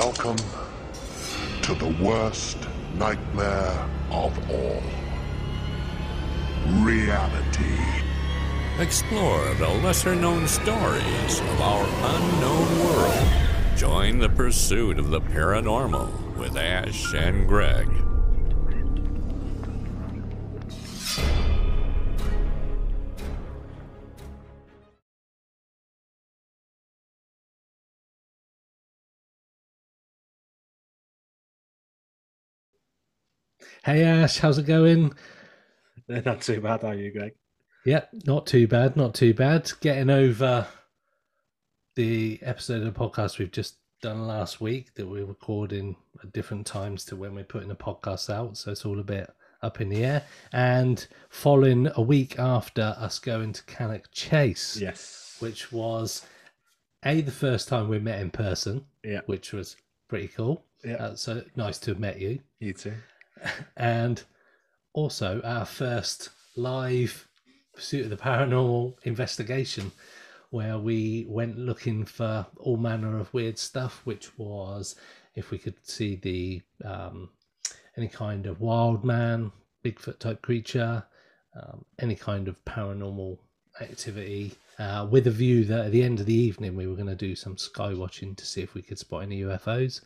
Welcome to the worst nightmare of all. Reality. Explore the lesser-known stories of our unknown world. Join the pursuit of the paranormal with Ash and Greg. Hey Ash, how's it going? Not too bad, are you, Greg? Yep, not too bad, not too bad. Getting over the episode of the podcast we've just done last week that we're recording at different times to when we're putting the podcast out, so it's all a bit up in the air. And following a week after us going to Cannock Chase, Yes. which was the first time we met in person, which was pretty cool. Yeah. So nice to have met you. You too. And also our first live Pursuit of the Paranormal investigation, where we went looking for all manner of weird stuff, which was if we could see the any kind of wild man, Bigfoot type creature, any kind of paranormal activity, with a view that at the end of the evening we were going to do some sky watching to see if we could spot any UFOs.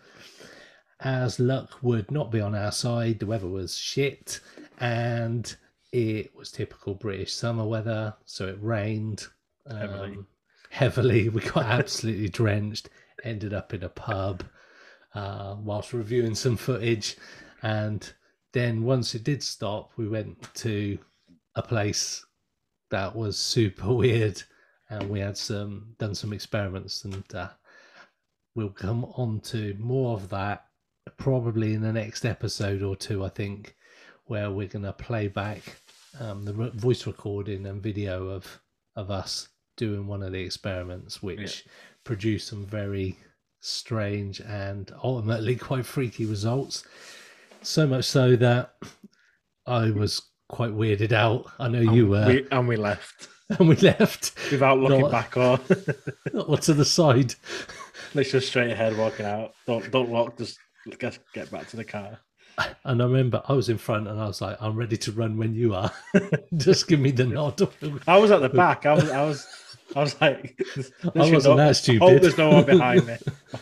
As luck would not be on our side, the weather was shit, and it was typical British summer weather, so it rained heavily. We got absolutely drenched, ended up in a pub whilst reviewing some footage, and then once it did stop, we went to a place that was super weird, and we had done some experiments, and we'll come on to more of that probably in the next episode or two, I think, where we're going to play back the voice recording and video of us doing one of the experiments, which produced some very strange and ultimately quite freaky results. So much so that I was quite weirded out. I know you were. We left. And we left. Without looking back or to the side. Let's just straight ahead walking out. Don't look, just get back to the car. And I remember I was in front and I was like, I'm ready to run when you are. Just give me the nod. I was at the back. I was like, I wasn't that stupid. I hope there's no one behind me.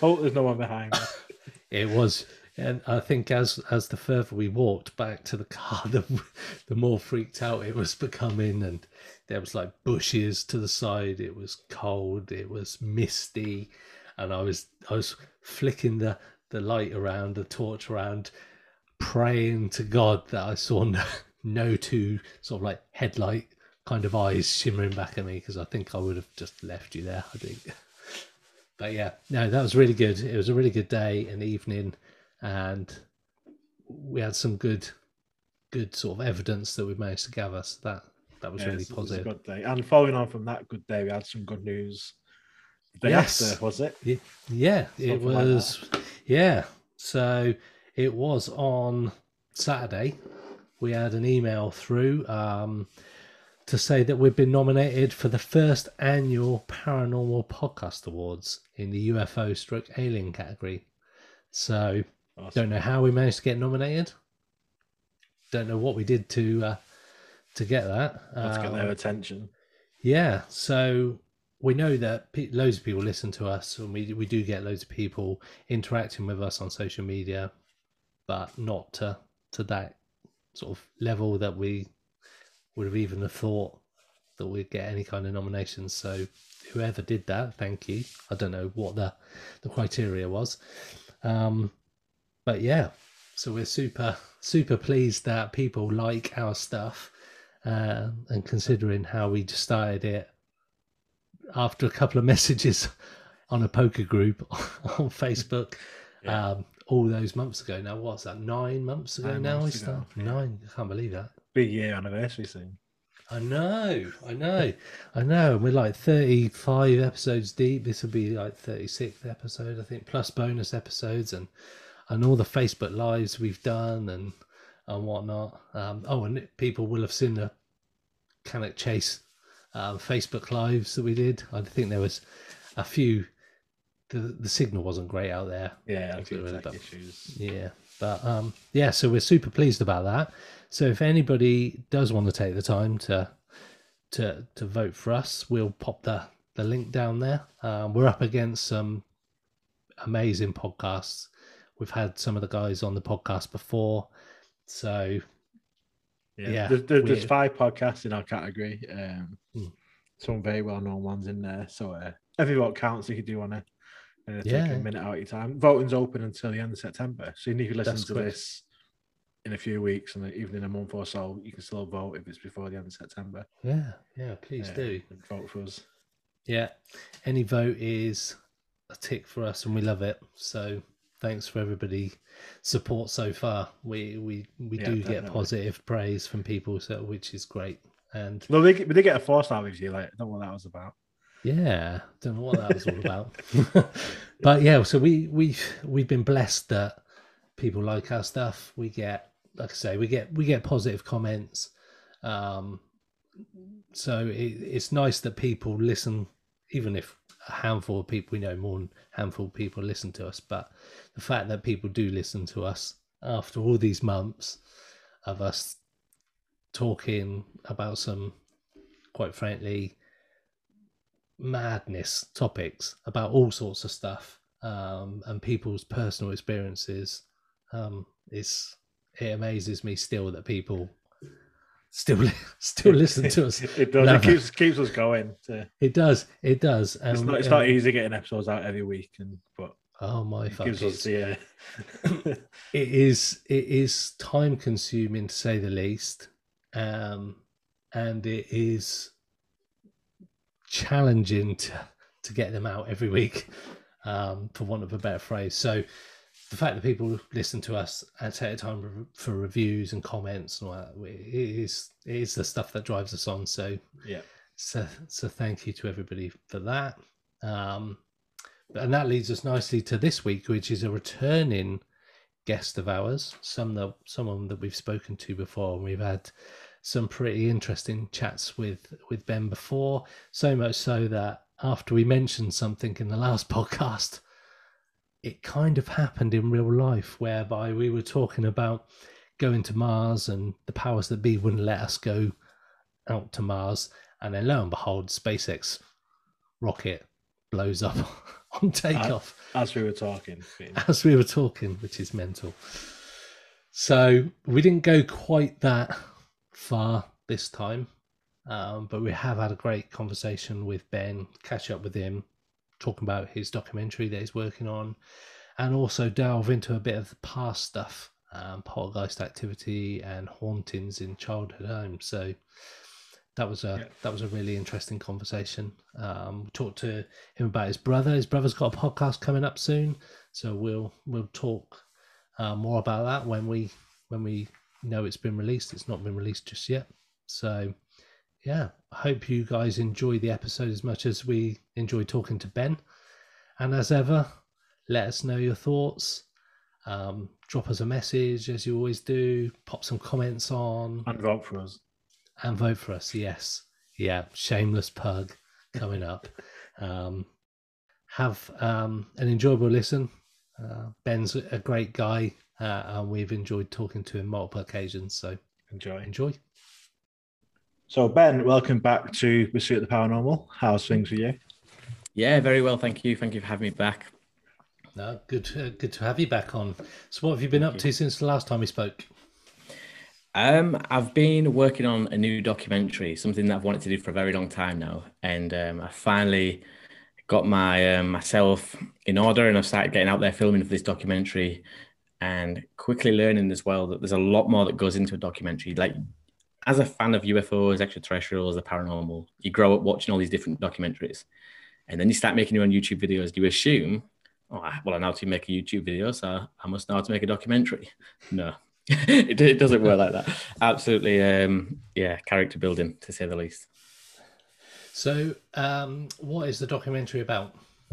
It was, and I think as the further we walked back to the car, the more freaked out it was becoming, and there was like bushes to the side. It was cold. It was misty, and I was flicking the light around, the torch around, praying to God that I saw no two sort of like headlight kind of eyes shimmering back at me, because I think I would have just left you there, I think. But yeah, no, that was really good. It was a really good day and evening, and we had some good sort of evidence that we managed to gather. So that was really positive. It was a good day. And following on from that good day, we had some good news. The day after, was it? Yeah, Something it was. Like yeah, so it was on Saturday. We had an email through to say that we've been nominated for the first annual Paranormal Podcast Awards in the UFO/alien category. So, awesome. Don't know how we managed to get nominated. Don't know what we did to get that. Let's get their attention. Yeah, so we know that loads of people listen to us, and we do get loads of people interacting with us on social media, but not to that sort of level that we would have even thought that we'd get any kind of nominations. So whoever did that, thank you. I don't know what the criteria was. But yeah, so we're super pleased that people like our stuff, and considering how we just started it after a couple of messages on a poker group on Facebook, all those months ago. Now, what's that? 9 months ago now we started? 9. I can't believe that. Big year anniversary soon. I know. And we're like 35 episodes deep. This will be like 36th episode, I think, plus bonus episodes and all the Facebook lives we've done and whatnot. And people will have seen the Cannock Chase Facebook lives that we did. I think there was a few the signal wasn't great out there. Yeah, a few tech issues. Yeah, but yeah, so we're super pleased about that. So if anybody does want to take the time to vote for us, we'll pop the link down there. We're up against some amazing podcasts. We've had some of the guys on the podcast before, so yeah. There's 5 podcasts in our category. Some very well-known ones in there. So every vote counts if you do want to take a minute out of your time. Voting's open until the end of September. So even if you listen to this in a few weeks and even in a month or so, you can still vote if it's before the end of September. Yeah, please do. Vote for us. Yeah, any vote is a tick for us and we love it. So thanks for everybody support so far. We do get positive praise from people, so which is great. And well, we did get a 4-star review. Like, I don't know what that was about. Yeah, don't know what that was all about. But yeah, so we've been blessed that people like our stuff. We get, like I say, we get positive comments. So it's nice that people listen, even if a handful of people, we know more than a handful of people listen to us. But the fact that people do listen to us after all these months of us talking about some, quite frankly, madness topics about all sorts of stuff, and people's personal experiences, it amazes me still that people still listen to us. It does. It keeps us going. It does. It's not easy getting episodes out every week, but oh my fuck! It is time consuming to say the least, and it is challenging to get them out every week, for want of a better phrase. So the fact that people listen to us and take the time for reviews and comments and all that, it is the stuff that drives us on. So yeah, so thank you to everybody for that. And that leads us nicely to this week, which is a returning guest of ours, someone that we've spoken to before, and we've had some pretty interesting chats with Ben before, so much so that after we mentioned something in the last podcast, it kind of happened in real life, whereby we were talking about going to Mars and the powers that be wouldn't let us go out to Mars, and then lo and behold, SpaceX rocket blows up on takeoff. As we were talking, which is mental. So we didn't go quite that far this time, but we have had a great conversation with Ben, catch up with him, talking about his documentary that he's working on, and also delve into a bit of the past stuff, poltergeist activity and hauntings in childhood homes. So that was a really interesting conversation. We talked to him about his brother. His brother's got a podcast coming up soon, so we'll talk more about that when we know it's been released. It's not been released just yet. So yeah, I hope you guys enjoy the episode as much as we enjoy talking to Ben. And as ever, let us know your thoughts. Drop us a message as you always do. Pop some comments on. And vote for us. And vote for us, yes. Yeah, shameless plug coming up. Have an enjoyable listen. Ben's a great guy, and we've enjoyed talking to him multiple occasions. So enjoy. So Ben, welcome back to Pursuit of the Paranormal. How's things with you? Yeah, very well, thank you. Thank you for having me back. No, good to have you back on. So what have you been up to since the last time we spoke? I've been working on a new documentary, something that I've wanted to do for a very long time now, and I finally got my myself in order, and I've started getting out there filming for this documentary, and quickly learning as well that there's a lot more that goes into a documentary. Like, as a fan of UFOs, extraterrestrials, the paranormal, you grow up watching all these different documentaries, and then you start making your own YouTube videos. You assume, I know how to make a YouTube video, so I must know how to make a documentary. No. It doesn't work like that. Absolutely, character building, to say the least. So, what is the documentary about?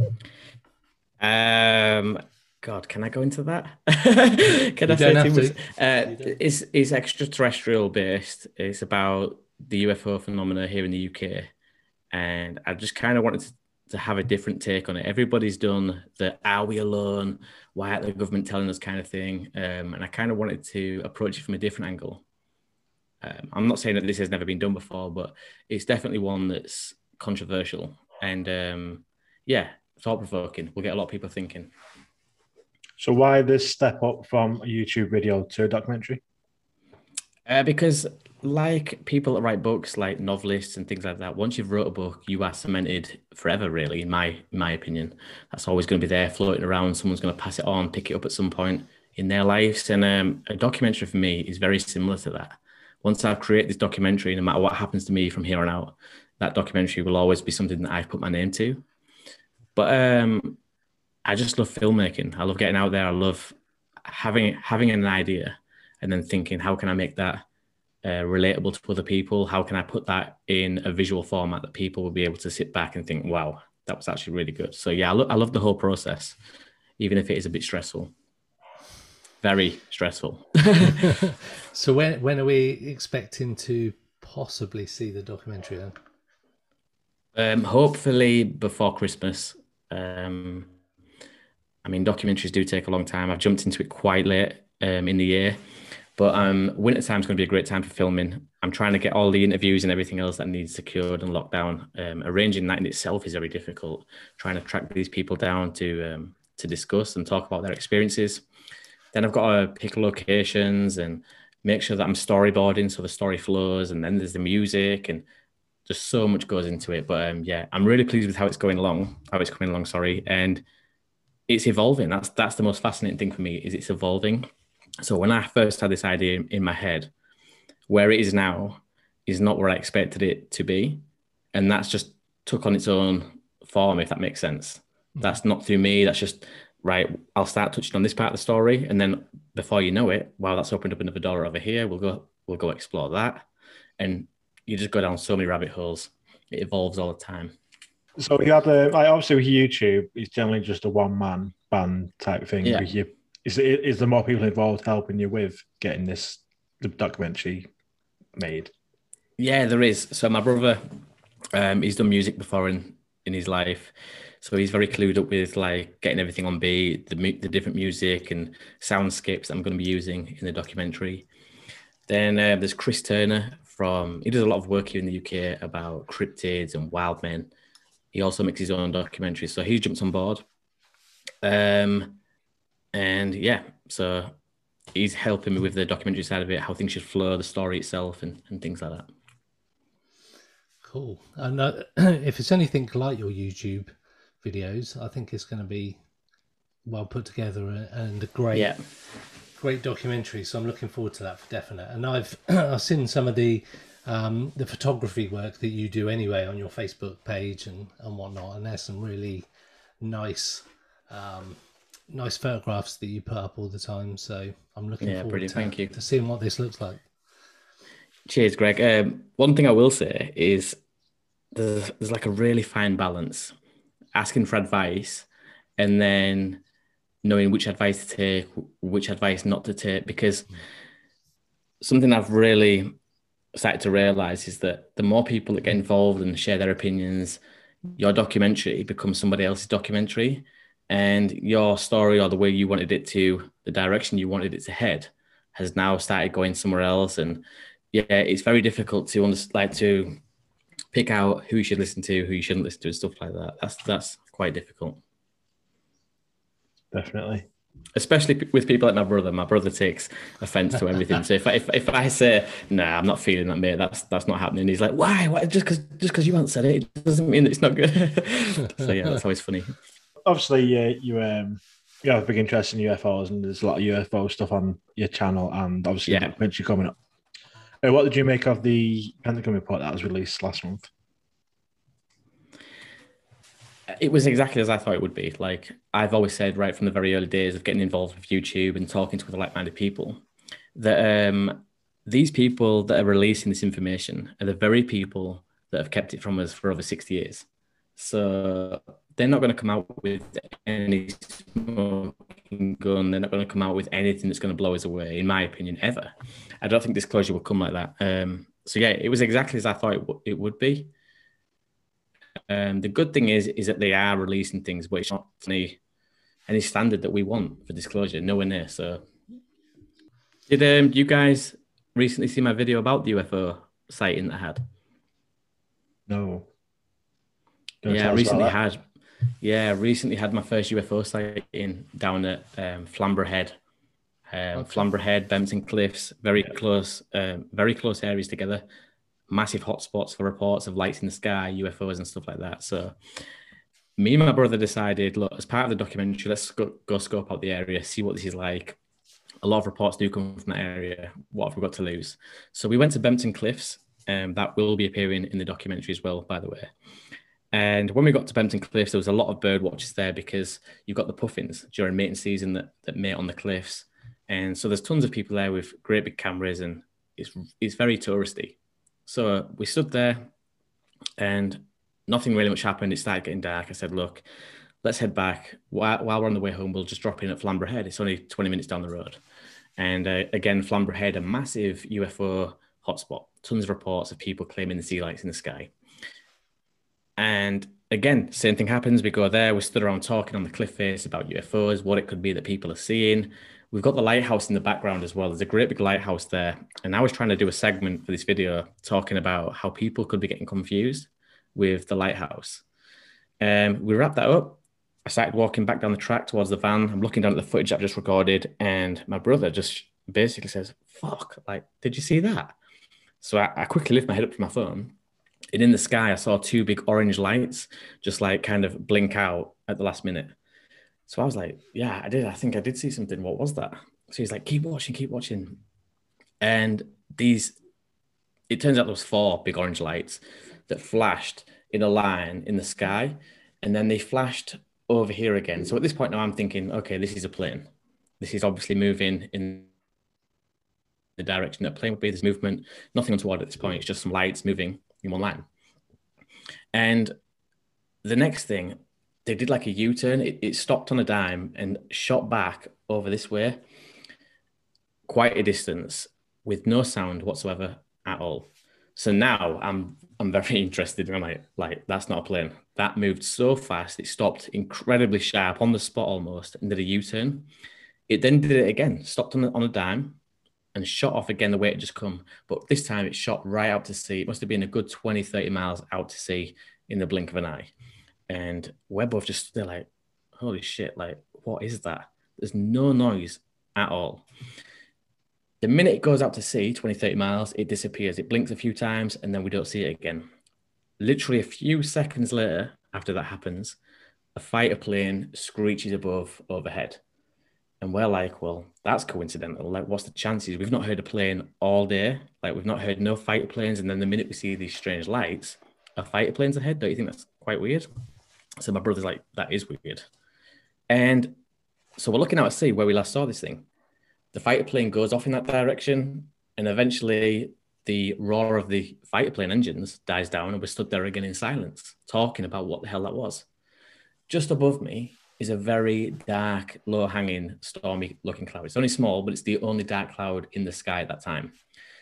God, can I go into that? Can I say too much? It's extraterrestrial based. It's about the UFO phenomena here in the UK, and I just kind of wanted to have a different take on it. Everybody's done the "Are we alone? Why aren't the government telling us?" kind of thing, and I kind of wanted to approach it from a different angle. I'm not saying that this has never been done before, but it's definitely one that's controversial and thought-provoking. We'll get a lot of people thinking. So why this step up from a YouTube video to a documentary? Because like people that write books, like novelists and things like that, once you've wrote a book, you are cemented forever, really, in my opinion. That's always going to be there floating around. Someone's going to pass it on, pick it up at some point in their lives. And a documentary for me is very similar to that. Once I've created this documentary, no matter what happens to me from here on out, that documentary will always be something that I've put my name to. But I just love filmmaking. I love getting out there. I love having an idea and then thinking, how can I make that relatable to other people? How can I put that in a visual format that people will be able to sit back and think, wow, that was actually really good. So yeah, I love the whole process, even if it is a bit stressful. Very stressful. So when are we expecting to possibly see the documentary then? Hopefully before Christmas. I mean, documentaries do take a long time. I've jumped into it quite late in the year, but winter time is going to be a great time for filming. I'm trying to get all the interviews and everything else that needs secured and locked down. Arranging that in itself is very difficult. Trying to track these people down to discuss and talk about their experiences. Then I've got to pick locations and make sure that I'm storyboarding so the story flows, and then there's the music, and just so much goes into it. But yeah, I'm really pleased with how it's coming along, and it's evolving. That's the most fascinating thing for me, is it's evolving. So when I first had this idea in my head, where it is now is not where I expected it to be, and that's just took on its own form, if that makes sense. That's not through me. That's just right. I'll start touching on this part of the story, and then before you know it, wow, that's opened up another door over here. We'll go explore that, and you just go down so many rabbit holes. It evolves all the time. So you have obviously with YouTube, it's generally just a one-man band type thing. Yeah. Is there more people involved helping you with getting the documentary made? Yeah, there is. So my brother, he's done music before in his life, so he's very clued up with like getting everything on beat, the different music and soundscapes that I'm going to be using in the documentary. Then there's Chris Turner he does a lot of work here in the UK about cryptids and wild men. He also makes his own documentaries, so he jumps on board. And yeah, so he's helping me with the documentary side of it, how things should flow, the story itself, and things like that. Cool. And if it's anything like your YouTube videos, I think it's going to be well put together and a great documentary. So I'm looking forward to that for definite. And I've seen some of the photography work that you do anyway on your Facebook page and whatnot, and there's some really nice photographs that you put up all the time. So I'm looking forward to seeing what this looks like. Cheers, Greg. One thing I will say is there's like a really fine balance, asking for advice and then knowing which advice to take, which advice not to take, because something I've really started to realize is that the more people that get involved and share their opinions, your documentary becomes somebody else's documentary, and your story or the way you wanted it to, the direction you wanted it to head, has now started going somewhere else. And yeah, it's very difficult to pick out who you should listen to, who you shouldn't listen to, and stuff like that. That's quite difficult. Definitely. Especially with people like my brother. My brother takes offense to everything. So if I say, nah, I'm not feeling that, mate, that's not happening, he's like, why? Just because you haven't said it, it doesn't mean that it's not good. So yeah, that's always funny. Obviously, you have a big interest in UFOs, and there's a lot of UFO stuff on your channel, and obviously the documentary coming up. What did you make of the Pentagon report that was released last month? It was exactly as I thought it would be. Like I've always said right from the very early days of getting involved with YouTube and talking to other like-minded people, that these people that are releasing this information are the very people that have kept it from us for over 60 years. So they're not going to come out with any smoking gun. They're not going to come out with anything that's going to blow us away, in my opinion, ever. I don't think disclosure will come like that. So yeah, it was exactly as I thought it would be. The good thing is that they are releasing things, but it's not any standard that we want for disclosure, nowhere near. So, did you guys recently see my video about the UFO sighting that I had? No. Recently had my first UFO sighting down at Flamborough Head. Flamborough Head, Bempton Cliffs, very close areas together. Massive hotspots for reports of lights in the sky, UFOs and stuff like that. So me and my brother decided, look, as part of the documentary, let's go scope out the area, see what this is like. A lot of reports do come from that area. What have we got to lose? So we went to Bempton Cliffs. That will be appearing in the documentary as well, by the way. And when we got to Bempton Cliffs, there was a lot of bird watchers there because you've got the puffins during mating season that mate on the cliffs. And so there's tons of people there with great big cameras, and it's very touristy. So we stood there and nothing really much happened. It started getting dark. I said, look, let's head back. While we're on the way home, we'll just drop in at Flamborough Head. It's only 20 minutes down the road. And again, Flamborough Head, a massive UFO hotspot. Tons of reports of people claiming to see lights in the sky. And again, same thing happens. We go there, we stood around talking on the cliff face about UFOs, what it could be that people are seeing. We've got the lighthouse in the background as well. There's a great big lighthouse there. And I was trying to do a segment for this video talking about how people could be getting confused with the lighthouse. We wrapped that up. I started walking back down the track towards the van. I'm looking down at the footage I've just recorded, and my brother just basically says, fuck, like, did you see that? So I quickly lift my head up from my phone, and in the sky, I saw two big orange lights just like kind of blink out at the last minute. So I was like, yeah, I did. I think I did see something. What was that? So he's like, keep watching, keep watching. And it turns out there was 4 big orange lights that flashed in a line in the sky, and then they flashed over here again. So at this point now I'm thinking, okay, this is a plane. This is obviously moving in the direction that a plane would be. There's movement, nothing untoward at this point. It's just some lights moving in one line. And the next thing, they did like a U-turn. It stopped on a dime and shot back over this way, quite a distance, with no sound whatsoever at all. So now I'm very interested. I'm like, that's not a plane. That moved so fast. It stopped incredibly sharp on the spot almost and did a U-turn. It then did it again, stopped on a dime and shot off again the way it just come. But this time it shot right out to sea. It must have been a good 20, 30 miles out to sea in the blink of an eye. And we're both just stood there like, holy shit, like, what is that? There's no noise at all. The minute it goes out to sea, 20, 30 miles, it disappears. It blinks a few times and then we don't see it again. Literally a few seconds later, after that happens, a fighter plane screeches overhead. And we're like, well, that's coincidental. Like, what's the chances? We've not heard a plane all day. Like, we've not heard no fighter planes. And then the minute we see these strange lights, a fighter plane's ahead. Don't you think that's quite weird? So my brother's like, that is weird. And so we're looking out to sea where we last saw this thing. The fighter plane goes off in that direction, and eventually the roar of the fighter plane engines dies down, and we're stood there again in silence, talking about what the hell that was. Just above me is a very dark, low-hanging, stormy-looking cloud. It's only small, but it's the only dark cloud in the sky at that time.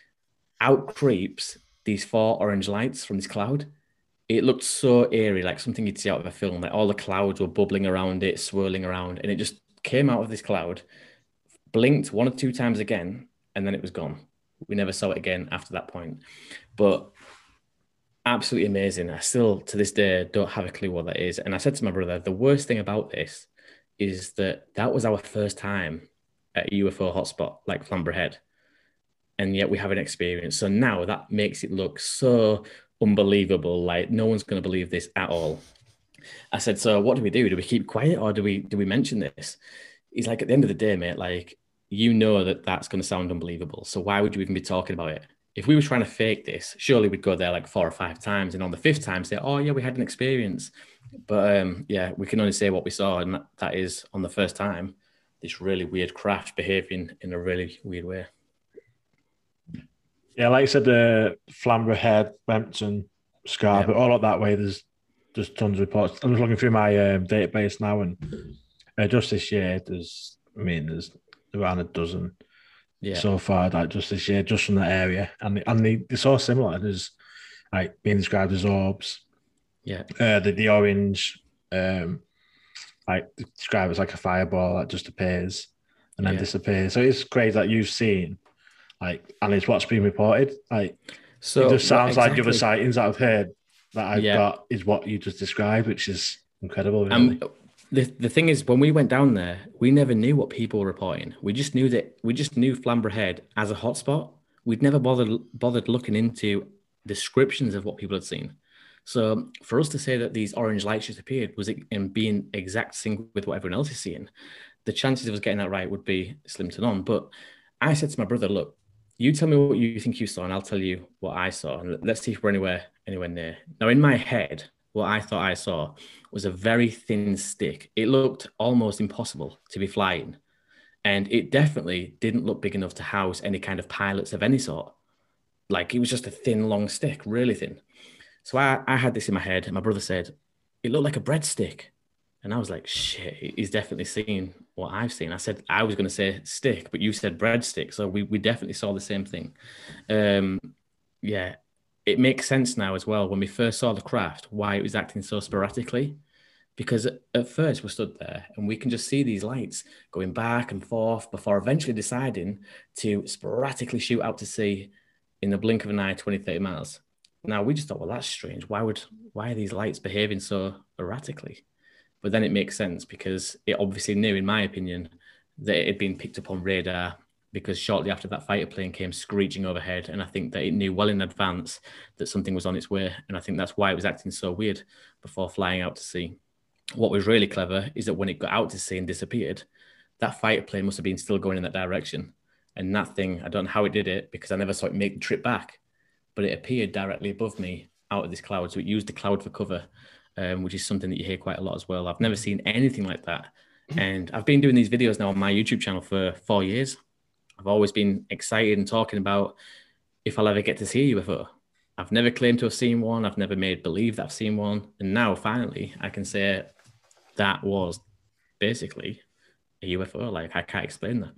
Out creeps these 4 orange lights from this cloud. It looked so eerie, like something you'd see out of a film. Like all the clouds were bubbling around it, swirling around, and it just came out of this cloud, blinked 1 or 2 times again, and then it was gone. We never saw it again after that point. But absolutely amazing. I still, to this day, don't have a clue what that is. And I said to my brother, the worst thing about this is that was our first time at a UFO hotspot like Flamborough Head. And yet we haven't experienced. So now that makes it look so unbelievable. Like no one's going to believe this at all. I said, so what do we do? Do we keep quiet or do we mention this? He's like, at the end of the day, mate, like, you know that's going to sound unbelievable. So why would you even be talking about it? If we were trying to fake this, surely we'd go there like 4 or 5 times. And on the 5th time say, oh yeah, we had an experience. But yeah, we can only say what we saw. And that is on the first time, this really weird craft behaving in a really weird way. Yeah, like I said, Flamborough Head, Bempton, Scarborough, all up that way, there's just tons of reports. I'm just looking through my database now, and just this year, there's around a dozen so far, like just this year, just from that area. And they're so similar. There's like being described as orbs, Yeah. The orange, like describe as like a fireball that just appears and then disappears. So it's crazy that you've seen, like, and it's what's been reported. Like, So it just sounds like the other exactly. sightings that I've heard that I've got is what you just described, which is incredible, really. The thing is, when we went down there, we never knew what people were reporting. We just knew Flamborough Head as a hotspot. We'd never bothered looking into descriptions of what people had seen. So for us to say that these orange lights just appeared was in being exact sync with what everyone else is seeing, the chances of us getting that right would be slim to none. But I said to my brother, look, you tell me what you think you saw, and I'll tell you what I saw, and let's see if we're anywhere near. Now, in my head, what I thought I saw was a very thin stick. It looked almost impossible to be flying, and it definitely didn't look big enough to house any kind of pilots of any sort. Like, it was just a thin, long stick, really thin. So I had this in my head, and my brother said, it looked like a breadstick. And I was like, shit, he's definitely seen what I've seen. I said, I was going to say stick, but you said breadstick. So we definitely saw the same thing. Yeah, it makes sense now as well, when we first saw the craft, why it was acting so sporadically. Because at first we stood there and we can just see these lights going back and forth before eventually deciding to sporadically shoot out to sea in the blink of an eye, 20, 30 miles. Now, we just thought, well, that's strange. Why are these lights behaving so erratically? But then it makes sense because it obviously knew, in my opinion, that it had been picked up on radar, because shortly after that fighter plane came screeching overhead. And I think that it knew well in advance that something was on its way. And I think that's why it was acting so weird before flying out to sea. What was really clever is that when it got out to sea and disappeared, that fighter plane must have been still going in that direction. And that thing, I don't know how it did it, because I never saw it make the trip back, but it appeared directly above me out of this cloud. So it used the cloud for cover, which is something that you hear quite a lot as well. I've never seen anything like that. And I've been doing these videos now on my YouTube channel for 4 years. I've always been excited and talking about if I'll ever get to see a UFO. I've never claimed to have seen one. I've never made believe that I've seen one. And now, finally, I can say that was basically a UFO. Like, I can't explain that.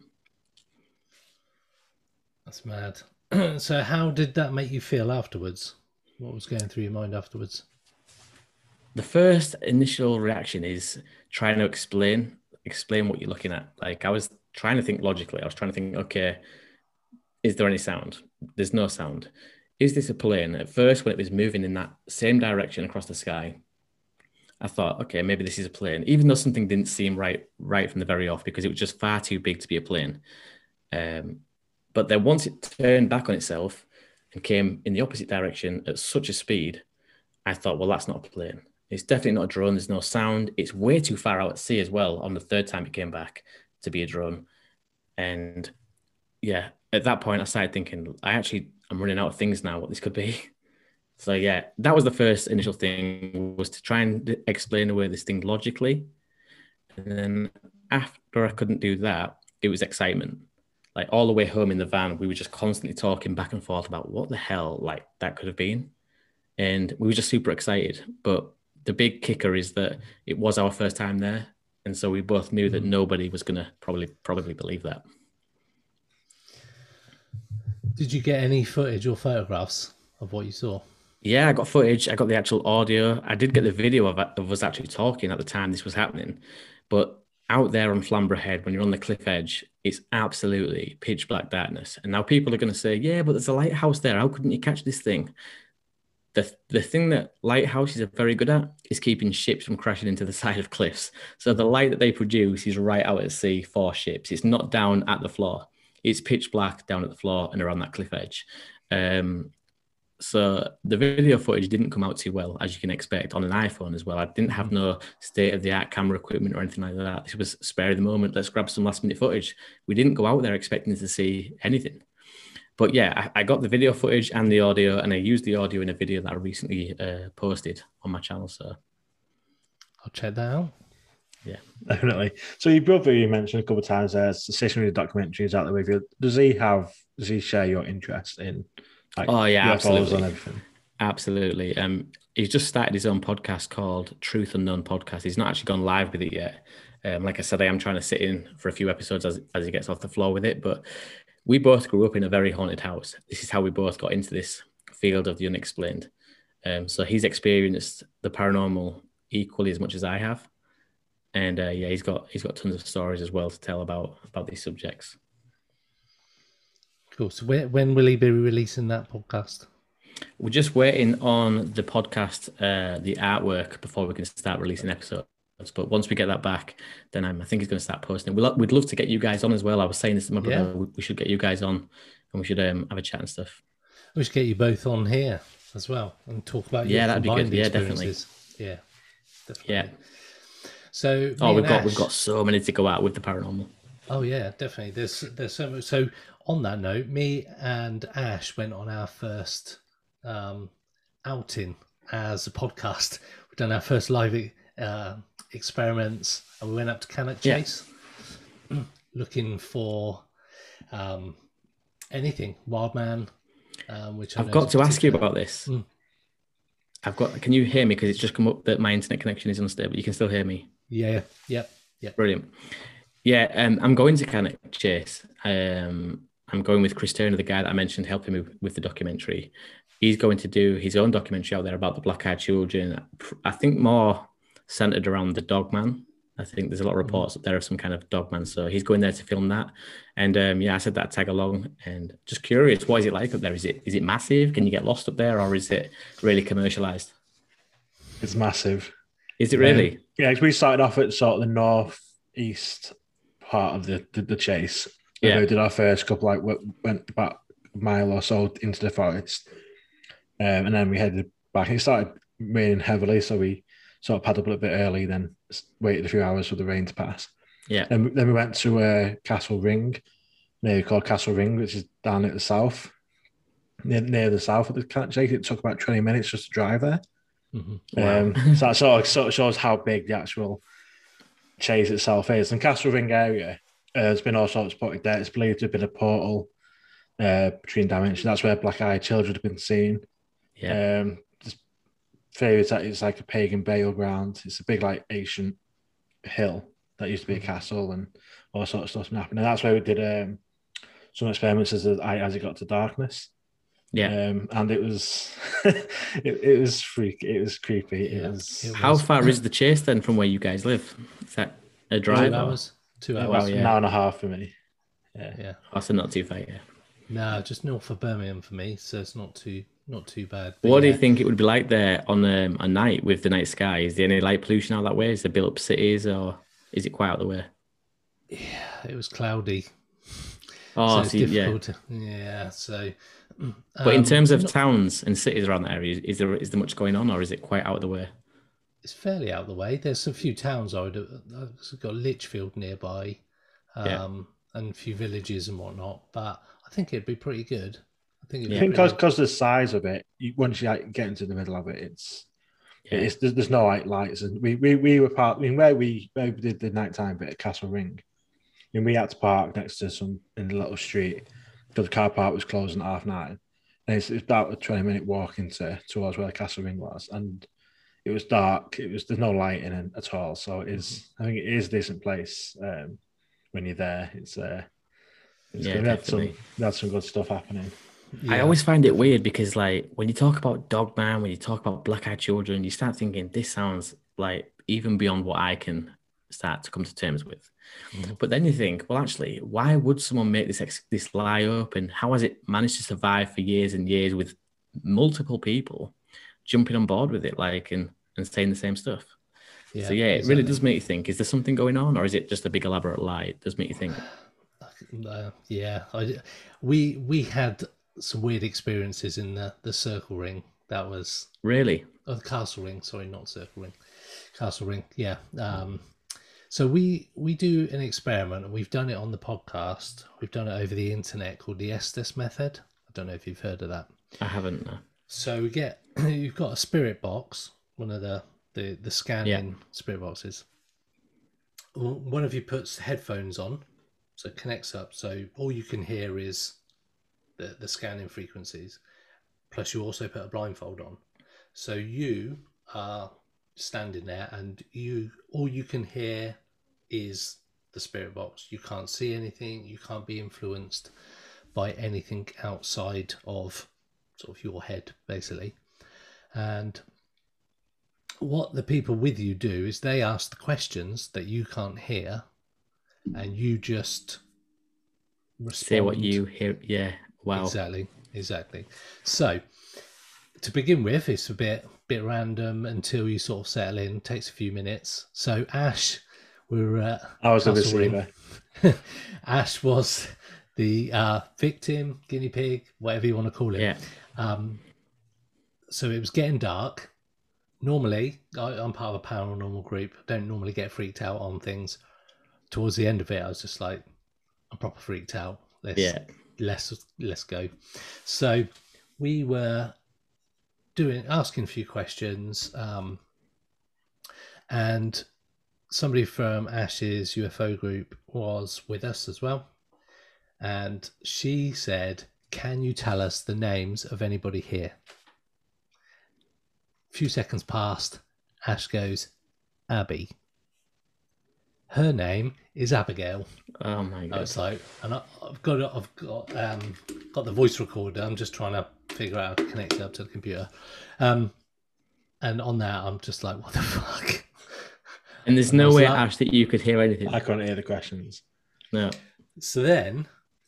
That's mad. So how did that make you feel afterwards? What was going through your mind afterwards? The first initial reaction is trying to explain what you're looking at. Like, I was trying to think logically. I was trying to think, okay, is there any sound? There's no sound. Is this a plane? At first, when it was moving in that same direction across the sky, I thought, okay, maybe this is a plane, even though something didn't seem right from the very off, because it was just far too big to be a plane. But then once it turned back on itself and came in the opposite direction at such a speed, I thought, well, that's not a plane. It's definitely not a drone. There's no sound. It's way too far out at sea as well on the third time it came back to be a drone. And yeah, at that point, I started thinking, I'm running out of things now, what this could be. So yeah, that was the first initial thing, was to try and explain away this thing logically. And then after I couldn't do that, it was excitement. Like, all the way home in the van, we were just constantly talking back and forth about what the hell like that could have been. And we were just super excited. But the big kicker is that it was our first time there. And so we both knew that nobody was going to probably believe that. Did you get any footage or photographs of what you saw? Yeah, I got footage. I got the actual audio. I did get the video of us actually talking at the time this was happening. But out there on Flamborough Head, when you're on the cliff edge, it's absolutely pitch black darkness. And now people are going to say, yeah, but there's a lighthouse there. How couldn't you catch this thing? The thing that lighthouses are very good at is keeping ships from crashing into the side of cliffs. So the light that they produce is right out at sea for ships. It's not down at the floor. It's pitch black down at the floor and around that cliff edge. So the video footage didn't come out too well, as you can expect, on an iPhone as well. I didn't have no state-of-the-art camera equipment or anything like that. This was spare of the moment. Let's grab some last-minute footage. We didn't go out there expecting to see anything. But yeah, I got the video footage and the audio, and I used the audio in a video that I recently posted on my channel. So I'll check that out. Yeah, definitely. So your brother, you mentioned a couple of times there, stationary documentaries out there with you. Does he share your interest in? Like, oh yeah, absolutely. And everything? Absolutely. He's just started his own podcast called Truth Unknown Podcast. He's not actually gone live with it yet. Like I said, I am trying to sit in for a few episodes as he gets off the floor with it. But we both grew up in a very haunted house. This is how we both got into this field of the unexplained. So he's experienced the paranormal equally as much as I have, and he's got tons of stories as well to tell about these subjects. Cool. So when will he be releasing that podcast? We're just waiting on the podcast, the artwork, before we can start releasing episodes. But once we get that back, then I think he's going to start posting. We'd love to get you guys on as well. I was saying this to my brother. We should get you guys on, and we should have a chat and stuff. We should get you both on here as well and talk about your that'd be good. Yeah, definitely. Yeah, definitely. Yeah. So we've got so many to go out with the paranormal. Oh yeah, definitely. There's so much. So on that note, me and Ash went on our first outing as a podcast. We've done our first live experiments, and we went up to Cannock Chase looking for anything Wildman. Which I've got to ask you about this. Can you hear me? Because it's just come up that my internet connection is unstable. You can still hear me? Yeah. Yep. Brilliant. Yeah, I'm going to Cannock Chase. I'm going with Chris Turner, the guy that I mentioned helping me with the documentary. He's going to do his own documentary out there about the black-eyed children. I think more centered around the Dogman. I think there's a lot of reports up there of some kind of Dogman. So he's going there to film that. And I said that tag along, and just curious, what is it like up there? Is it massive? Can you get lost up there, or is it really commercialized? It's massive. Is it really? Yeah, we started off at sort of the northeast part of the chase. Yeah. We did our first couple, went about a mile or so into the forest. And then we headed back. It started raining heavily, so we sort of paddled a bit early, then waited a few hours for the rain to pass. Yeah. Then we went to Castle Ring, maybe called Castle Ring, which is down at the south, near the south of the Cannock Chase. It took about 20 minutes just to drive there. Wow. So that sort of shows how big the actual chase itself is. And Castle Ring area, there's been all sorts put there. It's believed to have been a portal between dimensions. That's where black-eyed children have been seen. Yeah. Theories that it's like a pagan burial ground. It's a big, like, ancient hill that used to be a castle, and all sorts of stuff happening. And that's where we did some experiments as it got to darkness. Yeah. And it was it was freaky. It was creepy. Yeah, it was. How far is the chase then from where you guys live? Is that a drive? 2 hours. 2 hours. Well, an hour and a half for me. Yeah. Oh, so not too far, yeah. No, just north of Birmingham for me, so it's not too bad. What do you think it would be like there on a night with the night sky? Is there any light pollution out that way? Is there built up cities, or is it quite out the way? Yeah, it was cloudy. Oh, so it's difficult. Yeah, so. But in terms of towns and cities around the area, is there much going on, or is it quite out of the way? It's fairly out of the way. There's a few towns I've got Lichfield nearby, and a few villages and whatnot. But I think it'd be pretty good. I think because the size of it, once you get into the middle of it, there's no lights, and we were part. I mean, where we did the nighttime bit at Castle Ring, and we had to park next to in the little street because the car park was closing at 9:30. And it's about a 20-minute walk towards where the Castle Ring was, and it was dark. There's no light in it at all, so I think it is a decent place when you're there. It's that's some good stuff happening. Yeah. I always find it weird because, like, when you talk about Dogman, when you talk about black-eyed children, you start thinking this sounds like even beyond what I can start to come to terms with. But then you think, well, actually, why would someone make this lie up, and how has it managed to survive for years and years with multiple people jumping on board with it, like, and saying the same stuff? Yeah, so it really does make you think: is there something going on, or is it just a big elaborate lie? It does make you think. We had some weird experiences in the Circle Ring. That was really the Castle Ring. Sorry, not Circle Ring. Castle Ring. Yeah. So we do an experiment, and we've done it on the podcast. We've done it over the internet called the Estes method. I don't know if you've heard of that. I haven't. No. So you've got a spirit box, one of the scanning spirit boxes. One of you puts headphones on, so it connects up. So all you can hear is the scanning frequencies. Plus, you also put a blindfold on. So you are standing there, and all you can hear is the spirit box. You can't see anything. You can't be influenced by anything outside of sort of your head, basically. And what the people with you do is they ask the questions that you can't hear, and you just respond. Say what you hear. Yeah. Wow. Exactly. So to begin with, it's a bit random until you sort of settle in. It takes a few minutes. So Ash, I was the receiver. Ash was the victim, guinea pig, whatever you want to call it. Yeah. So it was getting dark. Normally, I'm part of a paranormal group. I don't normally get freaked out on things. Towards the end of it, I was just like, I'm proper freaked out. Let's go. So we were asking a few questions, and somebody from Ash's UFO group was with us as well, and she said, "Can you tell us the names of anybody here?" A few seconds passed. Ash goes, "Abby. Her name is Abigail." Oh my god! I was like, and I've got the voice recorder. I'm just trying to figure out how to connect it up to the computer, and on that, I'm just like, what the fuck? And there's no way, Ash, that you could hear anything. I couldn't hear the questions. No. So then,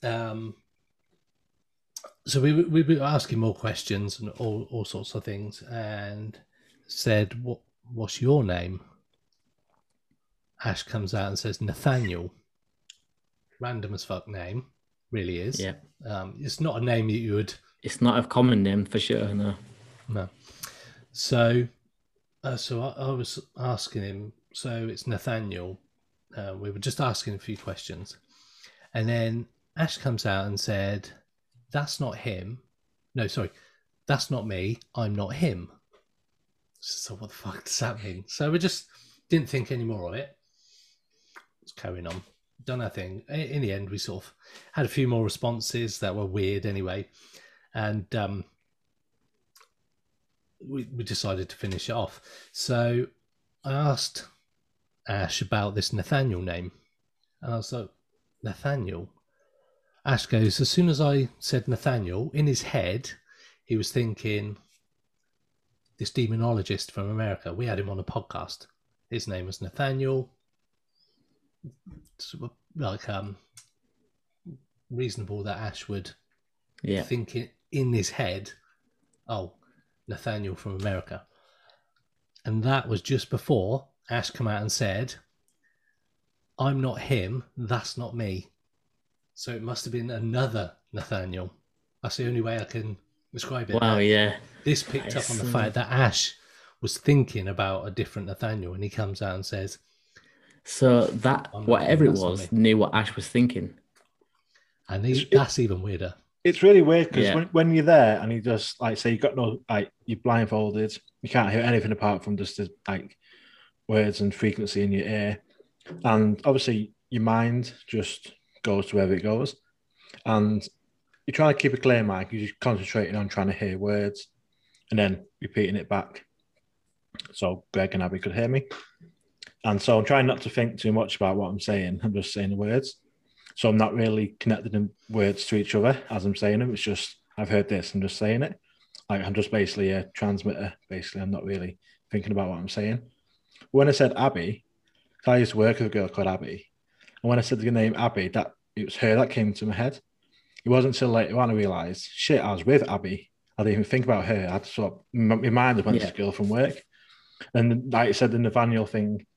so we were asking more questions and all sorts of things, and said, "What's your name?" Ash comes out and says, "Nathaniel." Random as fuck name, really is. Yeah. It's not a name that you would. It's not a common name for sure. No. So, I was asking him. So it's Nathaniel. We were just asking a few questions, and then Ash comes out and said, "That's not him. No, sorry, that's not me. I'm not him." So what the fuck does that mean? So we just didn't think any more of it. Let's carry on. Done our thing. In the end, we sort of had a few more responses that were weird anyway, and we decided to finish it off. So I asked Ash about this Nathaniel name, and I was like, "Nathaniel?" Ash goes, as soon as I said Nathaniel, in his head, he was thinking this demonologist from America. We had him on a podcast. His name was Nathaniel. Like reasonable that Ash would think it in his head, oh, Nathaniel from America. And that was just before Ash come out and said, "I'm not him, that's not me." So it must have been another Nathaniel. That's the only way I can describe it. Wow, yeah. This picked up on the fact that Ash was thinking about a different Nathaniel, and he comes out and says, so that, whatever it was, knew what Ash was thinking. And that's even weirder. It's really weird because when you're there and you just, like, say you got no, like, you're blindfolded, you can't hear anything apart from just the, like, words and frequency in your ear. And obviously your mind just goes to wherever it goes. And you're trying to keep a clear mind, you're just concentrating on trying to hear words and then repeating it back. So Greg and Abby could hear me. And so I'm trying not to think too much about what I'm saying. I'm just saying the words. So I'm not really connecting the words to each other as I'm saying them. It's just, I've heard this, I'm just saying it. Like, I'm just basically a transmitter. Basically, I'm not really thinking about what I'm saying. When I said Abby, I used to work with a girl called Abby. And when I said the name Abby, that it was her that came into my head. It wasn't until later on I realised, shit, I was with Abby. I didn't even think about her. I had to sort of, my mind went to this girl from work. And like I said, the Nathaniel thing,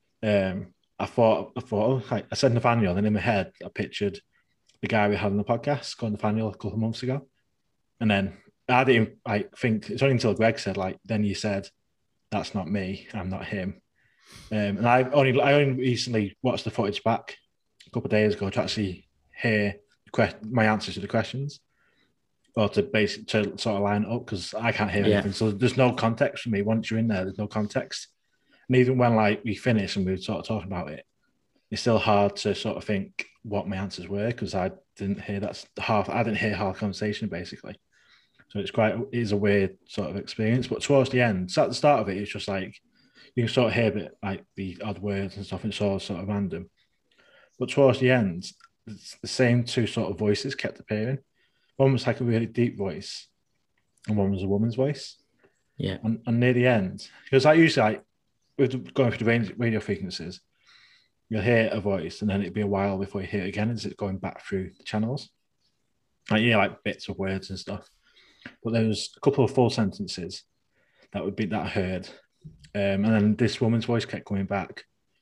I thought, like, I said Nathaniel, and in my head, I pictured the guy we had on the podcast called Nathaniel a couple of months ago. And then I didn't think, it's only until Greg said, like, then you said, that's not me, I'm not him. And I only recently watched the footage back a couple of days ago to actually hear my answers to the questions, or to sort of line it up, because I can't hear anything. So there's no context for me. Once you're in there, there's no context. And even when, like, we finish and we were sort of talking about it, it's still hard to sort of think what my answers were, because I didn't hear half the conversation, basically. So it is a weird sort of experience. But towards the end, so at the start of it, it's just like you can sort of hear a bit like the odd words and stuff, and it's all sort of random. But towards the end, the same two sort of voices kept appearing. One was like a really deep voice, and one was a woman's voice. Yeah. And near the end, because I usually like with going through the radio frequencies, you'll hear a voice, and then it'll be a while before you hear it again as it's going back through the channels. Like like bits of words and stuff. But there was a couple of full sentences that I heard, and then this woman's voice kept coming back,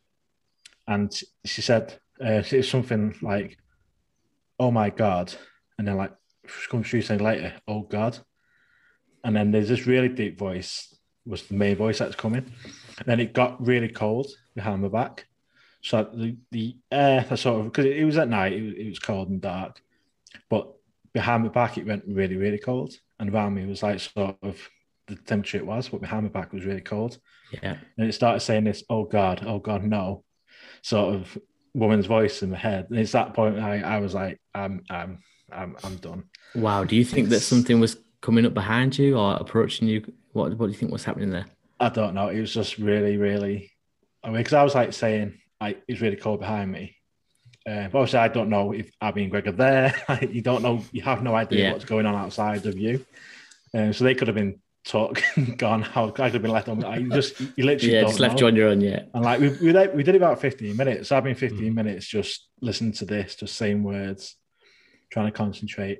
and she said it's something like, "Oh my God," and then like comes through saying later, "Oh God," and then there's this really deep voice was the main voice that's coming. And then it got really cold behind my back, so the air sort of, because it was at night, it was cold and dark, but behind my back it went really, really cold, and around me was like sort of the temperature it was, but behind my back was really cold. Yeah. And it started saying this, oh God, no, sort of woman's voice in my head. And it's that point I was like, I'm done. Wow. Do you think that something was coming up behind you or approaching you? What do you think was happening there? I don't know. It was just really, really, because I was like saying, it's really cold behind me. But obviously, I don't know if Abby and Greg are there. You don't know. You have no idea what's going on outside of you. So they could have been gone. I could have been left on. You literally don't just left know. you on your own. Yeah. And like we did about 15 minutes. So I've been 15 minutes just listening to this, just saying words, trying to concentrate.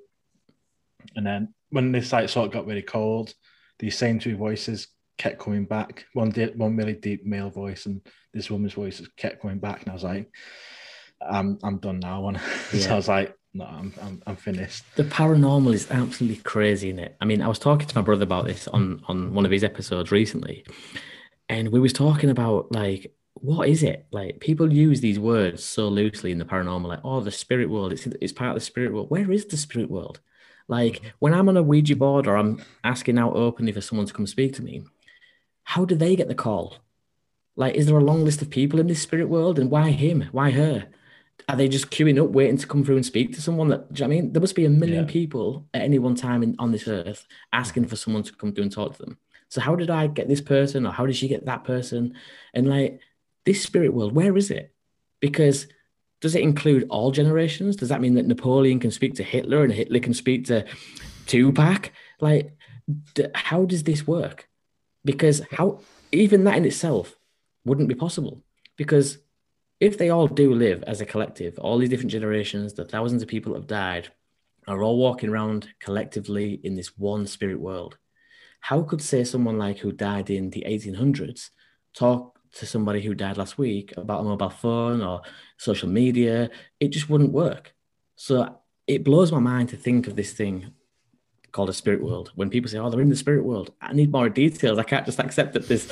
And then when this like sort of got really cold, these same two voices kept coming back. One really deep male voice, and this woman's voice kept coming back. And I was like, I'm done now. So I was like, no, I'm finished. The paranormal is absolutely crazy, isn't it? I mean, I was talking to my brother about this on one of his episodes recently, and we was talking about like, what is it? Like, people use these words so loosely in the paranormal, like, oh, the spirit world, it's part of the spirit world. Where is the spirit world? Like, when I'm on a Ouija board or I'm asking out openly for someone to come speak to me, how do they get the call? Like, is there a long list of people in this spirit world, and why him? Why her? Are they just queuing up, waiting to come through and speak to someone? Do you know what I mean? There must be a million people at any one time on this earth asking for someone to come through and talk to them. So how did I get this person, or how did she get that person? And like, this spirit world, where is it? Because does it include all generations? Does that mean that Napoleon can speak to Hitler and Hitler can speak to Tupac? Like, how does this work? Because even that in itself wouldn't be possible. Because if they all do live as a collective, all these different generations, the thousands of people that have died, are all walking around collectively in this one spirit world, how could, say, someone like who died in the 1800s talk to somebody who died last week about a mobile phone or social media? It just wouldn't work. So it blows my mind to think of this thing called a spirit world. When people say, oh, they're in the spirit world, I need more details. I can't just accept that this...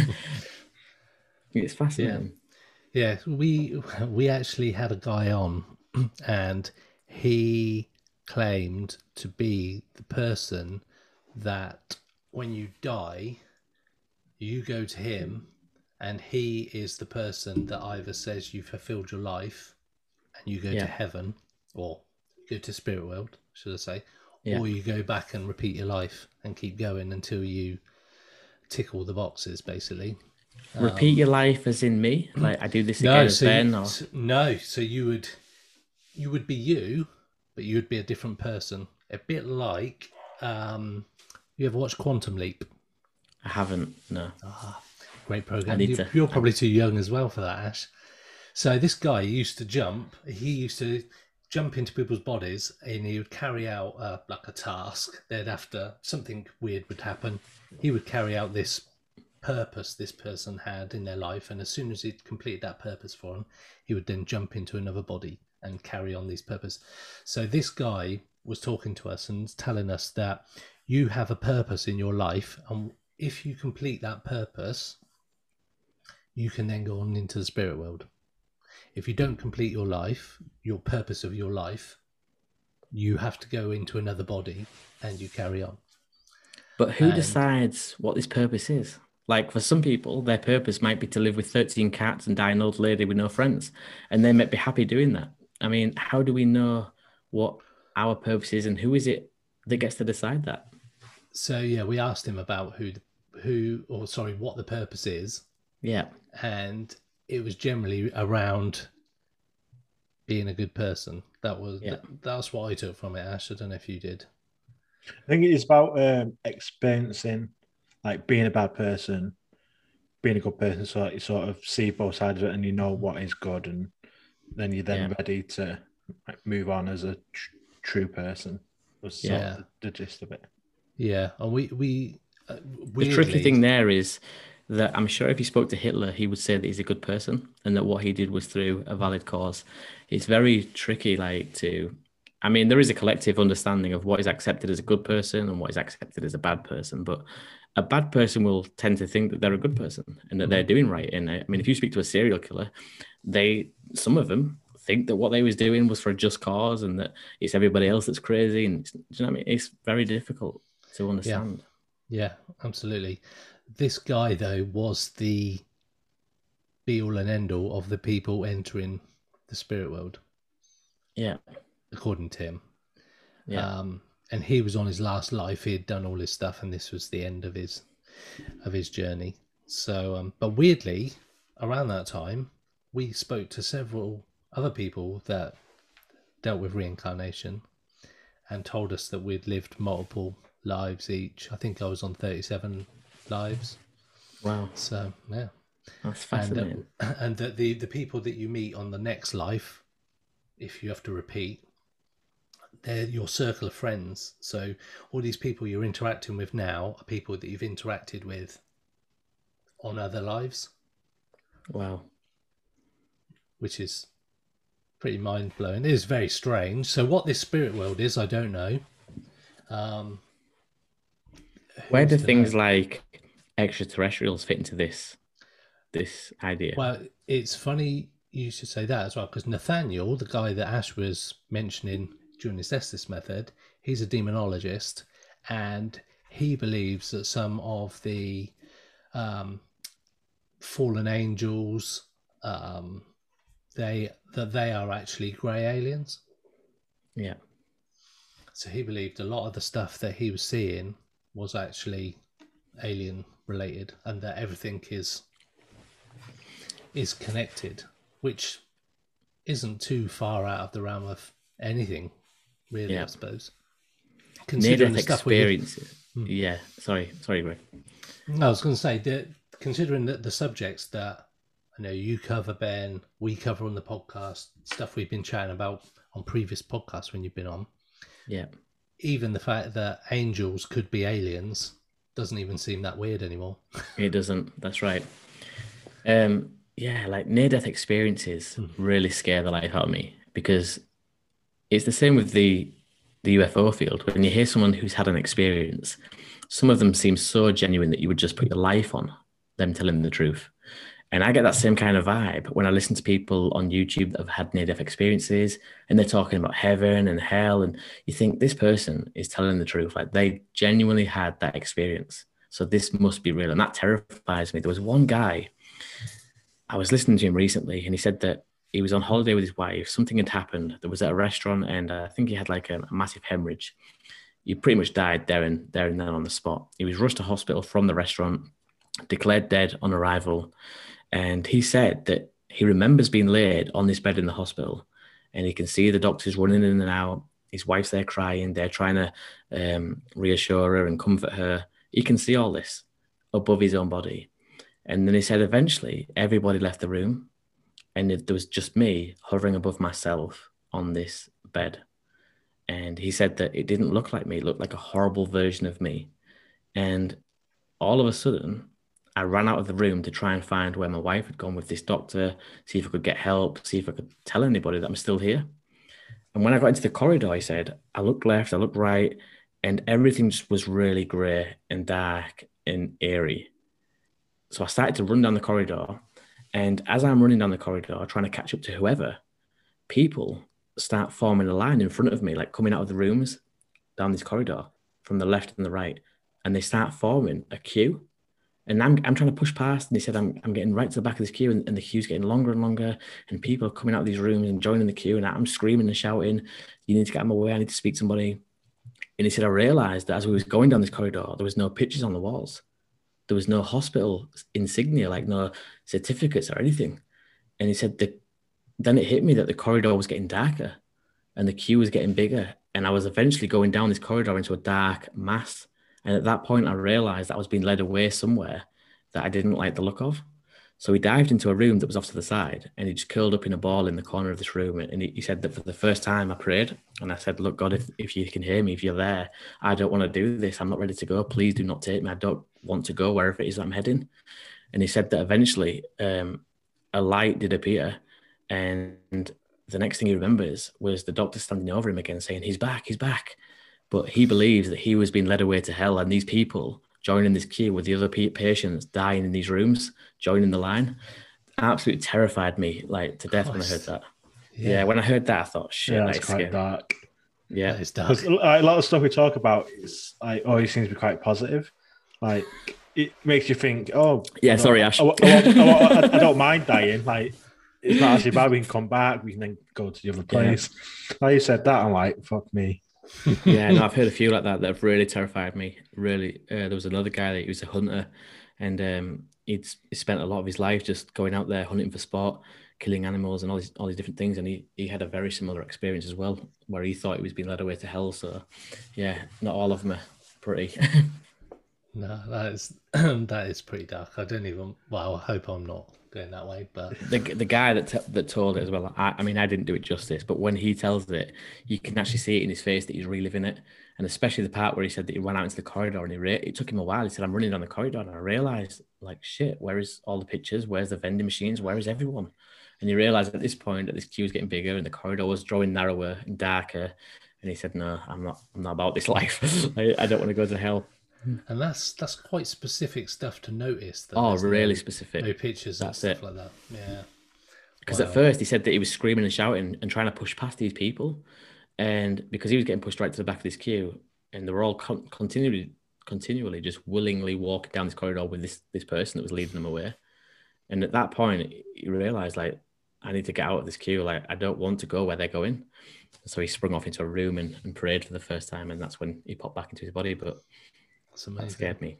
It's fascinating. Yeah, we actually had a guy on, and he claimed to be the person that when you die, you go to him, and he is the person that either says you've fulfilled your life and you go to heaven, or go to spirit world, should I say, or you go back and repeat your life and keep going until you tick all the boxes, basically. Repeat your life as in me, like I do this again as Ben? No, so you would be you, but you would be a different person. A bit like, you ever watched Quantum Leap? I haven't, no. Great program. You're probably too young as well for that, Ash. So this guy used to jump into people's bodies, and he would carry out like a task. They'd after something weird would happen, he would carry out this purpose this person had in their life, and as soon as he'd completed that purpose for him, he would then jump into another body and carry on this purpose. So this guy was talking to us and telling us that you have a purpose in your life, and if you complete that purpose, you can then go on into the spirit world. If you don't complete your purpose of your life, you have to go into another body and you carry on. But who decides what this purpose is? Like, for some people, their purpose might be to live with 13 cats and die an old lady with no friends, and they might be happy doing that. I mean, how do we know what our purpose is, and who is it that gets to decide that? So yeah, we asked him about what the purpose is. Yeah. And it was generally around being a good person. That's what I took from it, Ash. I don't know if you did. I think it is about experiencing like being a bad person, being a good person, so you sort of see both sides of it and you know what is good, and then you're ready to move on as a true person. Was sort of the gist of it. Yeah, and we the tricky thing there is that I'm sure if you spoke to Hitler, he would say that he's a good person and that what he did was through a valid cause. It's very tricky, I mean, there is a collective understanding of what is accepted as a good person and what is accepted as a bad person, but a bad person will tend to think that they're a good person and that they're doing right. And I mean, if you speak to a serial killer, some of them think that what they was doing was for a just cause and that it's everybody else that's crazy. And do you know what I mean? It's very difficult to understand. Yeah, absolutely. This guy, though, was the be-all and end-all of the people entering the spirit world. Yeah. According to him. Yeah. And he was on his last life. He had done all his stuff, and this was the end of his journey. So, but weirdly, around that time, we spoke to several other people that dealt with reincarnation and told us that we'd lived multiple lives each. I think I was on 37 lives. Wow. So, yeah. That's fascinating. And that the people that you meet on the next life, if you have to repeat, they're your circle of friends. So all these people you're interacting with now are people that you've interacted with on other lives. Wow. Which is pretty mind-blowing. It is very strange. So what this spirit world is, I don't know. Where do things like extraterrestrials fit into this idea? Well, it's funny you should say that as well, because Nathaniel, the guy that Ash was mentioning during his Estes method, he's a demonologist, and he believes that some of the fallen angels, they are actually grey aliens. Yeah. So he believed a lot of the stuff that he was seeing was actually alien related, and that everything is connected, which isn't too far out of the realm of anything, really. I suppose. Considering the stuff experiences. Yeah. Sorry, Greg. I was going to say that considering that the subjects that I know you cover, Ben, we cover on the podcast, stuff we've been chatting about on previous podcasts when you've been on. Yeah. Even the fact that angels could be aliens doesn't even seem that weird anymore. It doesn't. That's right. Yeah, like near-death experiences really scare the life out of me, because it's the same with the UFO field. When you hear someone who's had an experience, some of them seem so genuine that you would just put your life on them telling the truth. And I get that same kind of vibe when I listen to people on YouTube that have had near-death experiences and they're talking about heaven and hell, and you think this person is telling the truth. Like, they genuinely had that experience. So this must be real. And that terrifies me. There was one guy, I was listening to him recently, and he said that he was on holiday with his wife. Something had happened. There was at a restaurant, and I think he had like a massive hemorrhage. He pretty much died there and then on the spot. He was rushed to hospital from the restaurant, declared dead on arrival. And he said that he remembers being laid on this bed in the hospital, and he can see the doctors running in and out. His wife's there crying. They're trying to reassure her and comfort her. He can see all this above his own body. And then he said eventually everybody left the room, and there was just me hovering above myself on this bed. And he said that it didn't look like me. It looked like a horrible version of me. And all of a sudden, I ran out of the room to try and find where my wife had gone with this doctor, see if I could get help, see if I could tell anybody that I'm still here. And when I got into the corridor, he said, I looked left, I looked right, and everything just was really grey and dark and eerie. So I started to run down the corridor. And as I'm running down the corridor, trying to catch up to whoever, people start forming a line in front of me, like coming out of the rooms down this corridor from the left and the right. And they start forming a queue. And I'm trying to push past, and he said, I'm getting right to the back of this queue, and the queue's getting longer and longer, and people are coming out of these rooms and joining the queue, and I'm screaming and shouting, you need to get out of my way, I need to speak to somebody. And he said, I realised that as we was going down this corridor, there was no pictures on the walls. There was no hospital insignia, like no certificates or anything. And he said, then it hit me that the corridor was getting darker, and the queue was getting bigger, and I was eventually going down this corridor into a dark mass. And at that point, I realized that I was being led away somewhere that I didn't like the look of. So he dived into a room that was off to the side, and he just curled up in a ball in the corner of this room. And he said that for the first time I prayed, and I said, look, God, if you can hear me, if you're there, I don't want to do this. I'm not ready to go. Please do not take me. I don't want to go wherever it is that I'm heading. And he said that eventually a light did appear, and the next thing he remembers was the doctor standing over him again saying, he's back. But he believes that he was being led away to hell, and these people joining this queue with the other patients dying in these rooms, joining the line, absolutely terrified me like to death when I heard that. Yeah, when I heard that, I thought, shit, yeah, that's quite dark. Yeah, it's dark. A lot of stuff we talk about is like always seems to be quite positive. Like it makes you think, oh, yeah, sorry, Ash. I don't mind dying. Like it's not actually bad. We can come back. We can then go to the other place. Yeah. Like you said that, I'm like, fuck me. Yeah, no, I've heard a few like that have really terrified me. Really, there was another guy that he was a hunter, and he spent a lot of his life just going out there hunting for sport, killing animals, and all these different things. And he had a very similar experience as well, where he thought he was being led away to hell. So, yeah, not all of them are pretty. No, that is pretty dark. I don't even. Well, I hope I'm not going that way. But the guy that told it as well. I mean, I didn't do it justice, but when he tells it, you can actually see it in his face that he's reliving it, and especially the part where he said that he ran out into the corridor and it took him a while. He said, "I'm running down the corridor," and I realized, like, shit, where is all the pictures? Where's the vending machines? Where is everyone? And you realize at this point that this queue was getting bigger and the corridor was drawing narrower and darker. And he said, "No, I'm not about this life. I don't want to go to hell." And that's quite specific stuff to notice. That really specific. No pictures and stuff like that. Yeah. Because at first he said that he was screaming and shouting and trying to push past these people, and because he was getting pushed right to the back of this queue, and they were all continually just willingly walking down this corridor with this person that was leading them away. And at that point, he realized, like, I need to get out of this queue. Like, I don't want to go where they're going. So he sprung off into a room and prayed for the first time, and that's when he popped back into his body. But that scared me.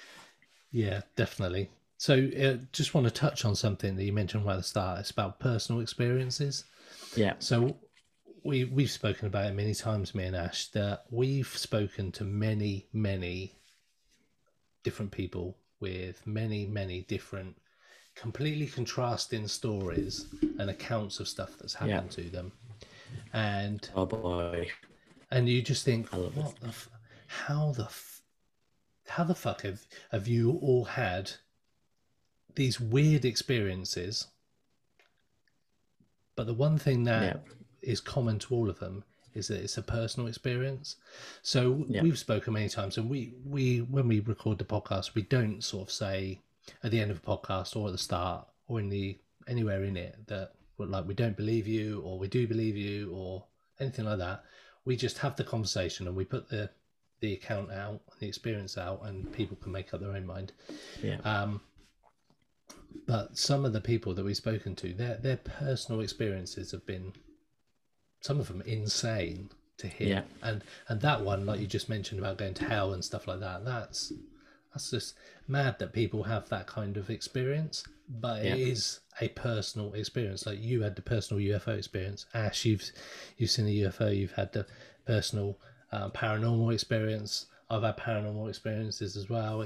Yeah, definitely. So just want to touch on something that you mentioned right at the start. It's about personal experiences. Yeah. So we've spoken about it many times, me and Ash, that we've spoken to many, many different people with many, many different completely contrasting stories and accounts of stuff that's happened to them. And oh boy. And you just think, how the fuck have you all had these weird experiences? But the one thing that is common to all of them is that it's a personal experience. So we've spoken many times, and we when we record the podcast, we don't sort of say at the end of a podcast or at the start or anywhere in it that like we don't believe you or we do believe you or anything like that. We just have the conversation and we put the account out, the experience out, and people can make up their own mind. Yeah. But some of the people that we've spoken to, their personal experiences have been, some of them, insane to hear. Yeah. And that one, like you just mentioned about going to hell and stuff like that, that's just mad that people have that kind of experience. But it is a personal experience. Like you had the personal UFO experience. Ash, you've seen a UFO. You've had the personal paranormal experience. I've had paranormal experiences as well.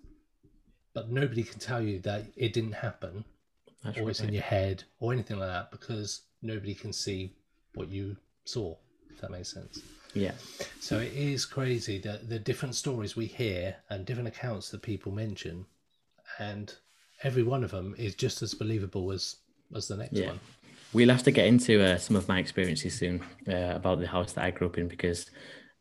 But nobody can tell you that it didn't happen, or it's in your head, or anything like that, because nobody can see what you saw. If that makes sense. Yeah. So it is crazy that the different stories we hear and different accounts that people mention, and every one of them is just as believable as the next one. We'll have to get into some of my experiences soon about the house that I grew up in, because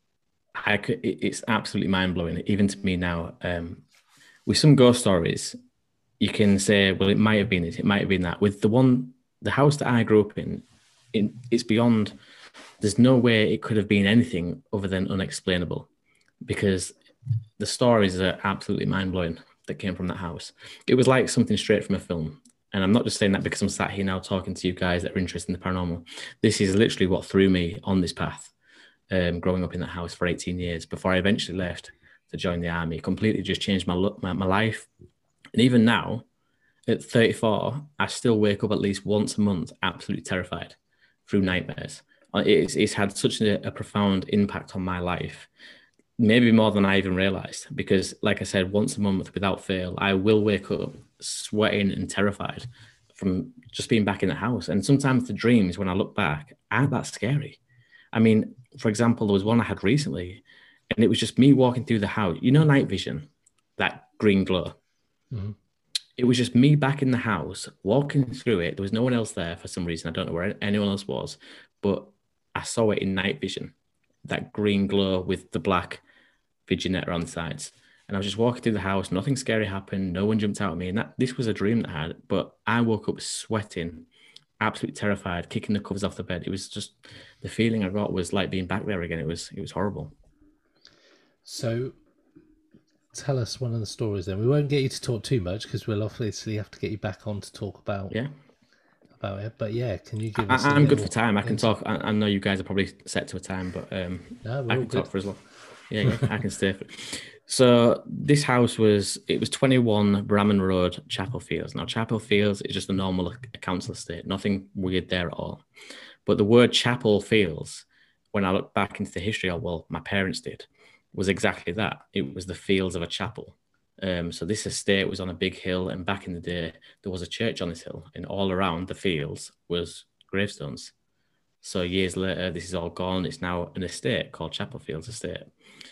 it's absolutely mind-blowing, even to me now. With some ghost stories, you can say, well, it might have been this, it might have been that. With the house that I grew up in, it's beyond. There's no way it could have been anything other than unexplainable, because the stories are absolutely mind-blowing that came from that house. It was like something straight from a film. And I'm not just saying that because I'm sat here now talking to you guys that are interested in the paranormal. This is literally what threw me on this path, growing up in that house for 18 years before I eventually left to join the army. It completely just changed my life. And even now, at 34, I still wake up at least once a month absolutely terrified through nightmares. It's had such a profound impact on my life maybe more than I even realized, because like I said, once a month without fail, I will wake up sweating and terrified from just being back in the house. And sometimes the dreams, when I look back, aren't that scary. I mean, for example, there was one I had recently, and it was just me walking through the house. You know, night vision, that green glow. Mm-hmm. It was just me back in the house, walking through it. There was no one else there for some reason. I don't know where anyone else was, but I saw it in night vision, that green glow with the black Vignette around the sides. And I was just walking through the house. Nothing scary happened. No one jumped out at me. And this was a dream that I had. But I woke up sweating, absolutely terrified, kicking the covers off the bed. It was just, the feeling I got was like being back there again. It was horrible. So tell us one of the stories then. We won't get you to talk too much because we'll obviously have to get you back on to talk about it. But yeah, can you give us I'm good for time. I can talk. I know you guys are probably set to a time, but no, I can talk for as long. Yeah, I can stay for it. So this house was 21 Bramham Road, Chapel Fields. Now, Chapel Fields is just a normal council estate, nothing weird there at all. But the word Chapel Fields, when I look back into the history of, well, my parents did, was exactly that. It was the fields of a chapel. So this estate was on a big hill, and back in the day, there was a church on this hill, and all around the fields was gravestones. So years later, this is all gone. It's now an estate called Chapel Fields Estate.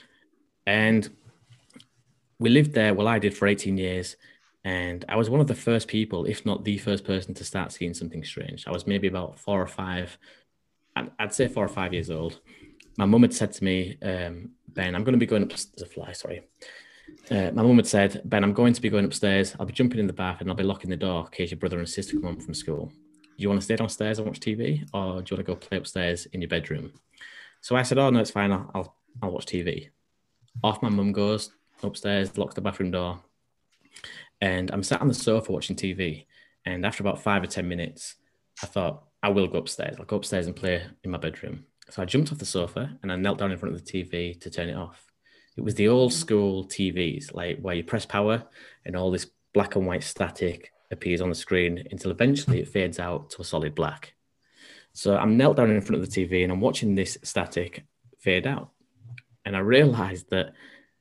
And we lived there, well, I did for 18 years. And I was one of the first people, if not the first person, to start seeing something strange. I was maybe about 4 or 5, I'd say 4 or 5 years old. My mum had said to me, Ben, I'm going to be going upstairs. There's a fly, sorry. My mum had said, Ben, I'm going to be going upstairs. I'll be jumping in the bath and I'll be locking the door in case your brother and sister come home from school. Do you want to stay downstairs and watch TV, or do you want to go play upstairs in your bedroom? So I said, oh, no, it's fine. I'll watch TV. Off my mum goes upstairs, locks the bathroom door. And I'm sat on the sofa watching TV. And after about 5 or 10 minutes, I thought, I will go upstairs. I'll go upstairs and play in my bedroom. So I jumped off the sofa and I knelt down in front of the TV to turn it off. It was the old school TVs, like where you press power and all this black and white static appears on the screen until eventually it fades out to a solid black. So I'm knelt down in front of the TV and I'm watching this static fade out. And I realized that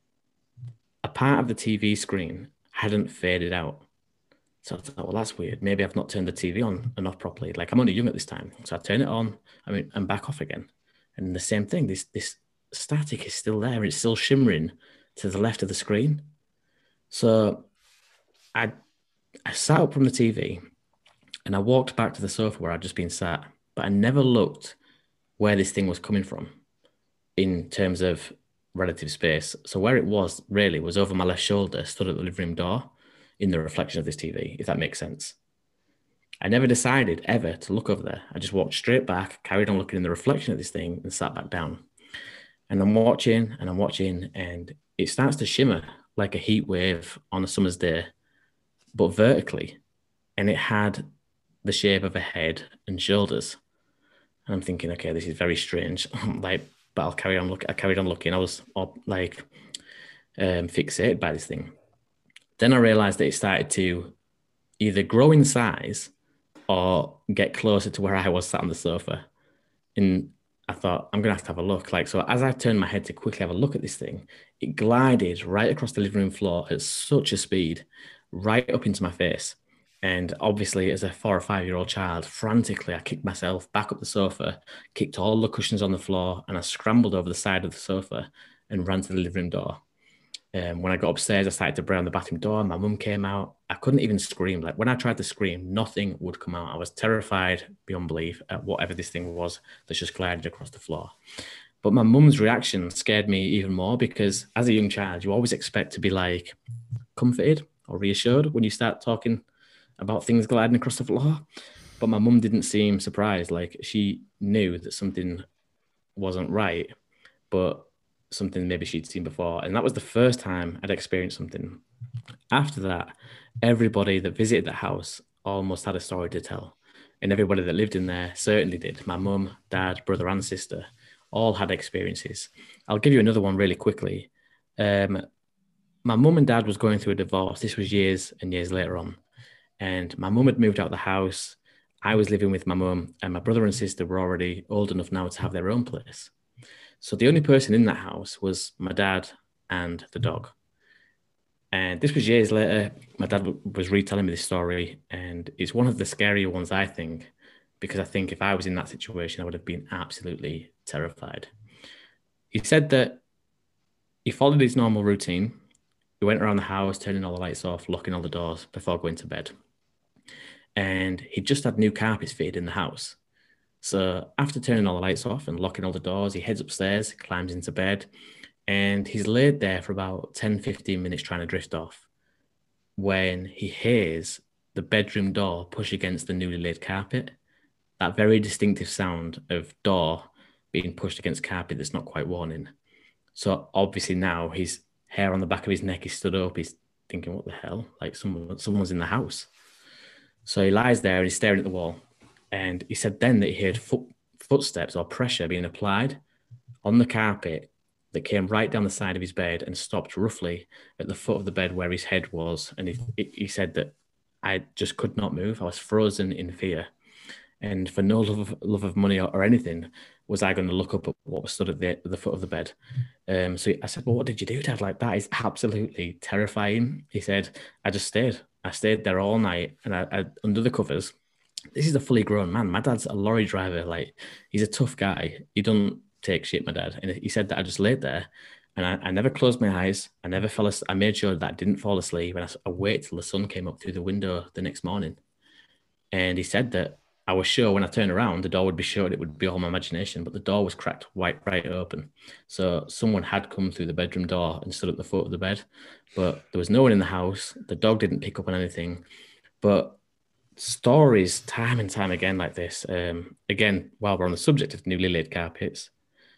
a part of the TV screen hadn't faded out. So I thought, well, that's weird. Maybe I've not turned the TV on and off properly. Like, I'm only young at this time. So I turn it on, and back off again. And the same thing, this static is still there. It's still shimmering to the left of the screen. So I sat up from the TV and I walked back to the sofa where I'd just been sat, but I never looked where this thing was coming from in terms of relative space. So where it was really was over my left shoulder, stood at the living room door in the reflection of this TV, if that makes sense. I never decided ever to look over there. I just walked straight back, carried on looking in the reflection of this thing and sat back down. And I'm watching and it starts to shimmer like a heat wave on a summer's day, but vertically. And it had the shape of a head and shoulders. And I'm thinking, okay, this is very strange. But I'll carry on looking. I carried on looking. I was fixated by this thing. Then I realized that it started to either grow in size or get closer to where I was sat on the sofa. And I thought, I'm going to have a look. So as I turned my head to quickly have a look at this thing, it glided right across the living room floor at such a speed, right up into my face. And obviously, as a 4 or 5-year-old child, frantically, I kicked myself back up the sofa, kicked all the cushions on the floor, and I scrambled over the side of the sofa and ran to the living room door. When I got upstairs, I started to bang on the bathroom door. My mum came out. I couldn't even scream. Like, when I tried to scream, nothing would come out. I was terrified beyond belief at whatever this thing was that's just glided across the floor. But my mum's reaction scared me even more, because as a young child, you always expect to be like comforted or reassured when you start talking about things gliding across the floor. But my mum didn't seem surprised. Like, she knew that something wasn't right, but something maybe she'd seen before. And that was the first time I'd experienced something. After that, everybody that visited the house almost had a story to tell. And everybody that lived in there certainly did. My mum, dad, brother and sister all had experiences. I'll give you another one really quickly. My mum and dad was going through a divorce. This was years and years later on. And my mum had moved out of the house. I was living with my mum, and my brother and sister were already old enough now to have their own place. So the only person in that house was my dad and the dog. And this was years later. My dad was retelling me this story, and it's one of the scarier ones, I think, because I think if I was in that situation, I would have been absolutely terrified. He said that he followed his normal routine. He went around the house, turning all the lights off, locking all the doors before going to bed. And he just had new carpets fitted in the house. So after turning all the lights off and locking all the doors, he heads upstairs, climbs into bed, and he's laid there for about 10, 15 minutes trying to drift off when he hears the bedroom door push against the newly laid carpet. That very distinctive sound of door being pushed against carpet that's not quite worn in. So obviously now his hair on the back of his neck is stood up. He's thinking, what the hell? Like someone's in the house. So he lies there and he's staring at the wall. And he said then that he heard footsteps or pressure being applied on the carpet that came right down the side of his bed and stopped roughly at the foot of the bed where his head was. And he said that I just could not move. I was frozen in fear. And for no love of money or anything, was I going to look up at what was stood at the foot of the bed. So I said, well, what did you do, Dad? Like, that is absolutely terrifying. He said, I just stayed. I stayed there all night, and I under the covers. This is a fully grown man. My dad's a lorry driver. Like, he's a tough guy. He doesn't take shit, my dad. And he said that I just laid there, and I never closed my eyes. I never fell asleep. I made sure that I didn't fall asleep, and I waited till the sun came up through the window the next morning. And he said that I was sure when I turned around, the door would be shut. It would be all my imagination, but the door was cracked right open. So someone had come through the bedroom door and stood at the foot of the bed, but there was no one in the house. The dog didn't pick up on anything. But stories time and time again like this, again, while we're on the subject of newly laid carpets,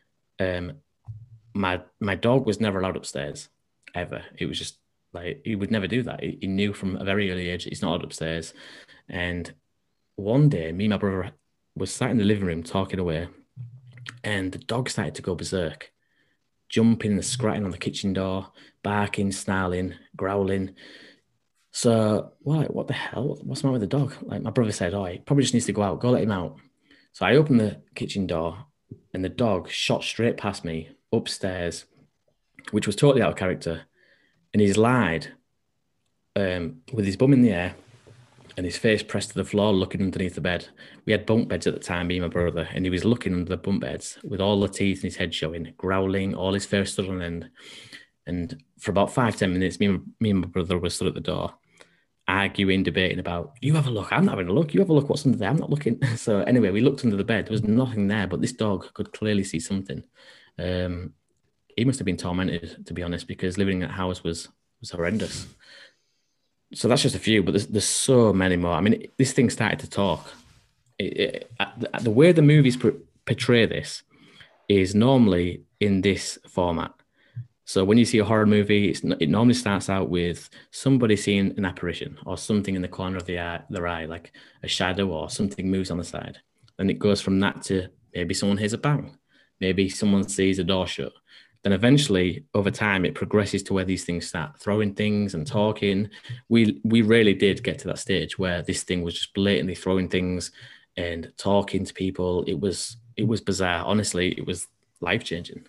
my dog was never allowed upstairs, ever. It was just like, he would never do that. He knew from a very early age he's not allowed upstairs. And one day, me and my brother was sat in the living room talking away, and the dog started to go berserk, jumping and scratching on the kitchen door, barking, snarling, growling. So, what the hell? What's the matter with the dog? Like, my brother said, he probably just needs to go out. Go let him out. So I opened the kitchen door, and the dog shot straight past me upstairs, which was totally out of character. And he's lied with his bum in the air and his face pressed to the floor, looking underneath the bed. We had bunk beds at the time, me and my brother, and he was looking under the bunk beds with all the teeth in his head showing, growling, all his face stood on end. And for about 5-10 minutes, me and my brother were stood at the door, arguing, debating about, you have a look, I'm not having a look, you have a look, what's under there, I'm not looking. So anyway, we looked under the bed, there was nothing there, but this dog could clearly see something. He must have been tormented, to be honest, because living in that house was horrendous. So that's just a few, but there's so many more. I mean, this thing started to talk. The way the movies portray this is normally in this format. So when you see a horror movie, it normally starts out with somebody seeing an apparition or something in the corner of their eye, like a shadow or something moves on the side. Then it goes from that to maybe someone hears a bang. Maybe someone sees a door shut. Then eventually, over time, it progresses to where these things start throwing things and talking. We really did get to that stage where this thing was just blatantly throwing things and talking to people. It was bizarre. Honestly, it was life-changing.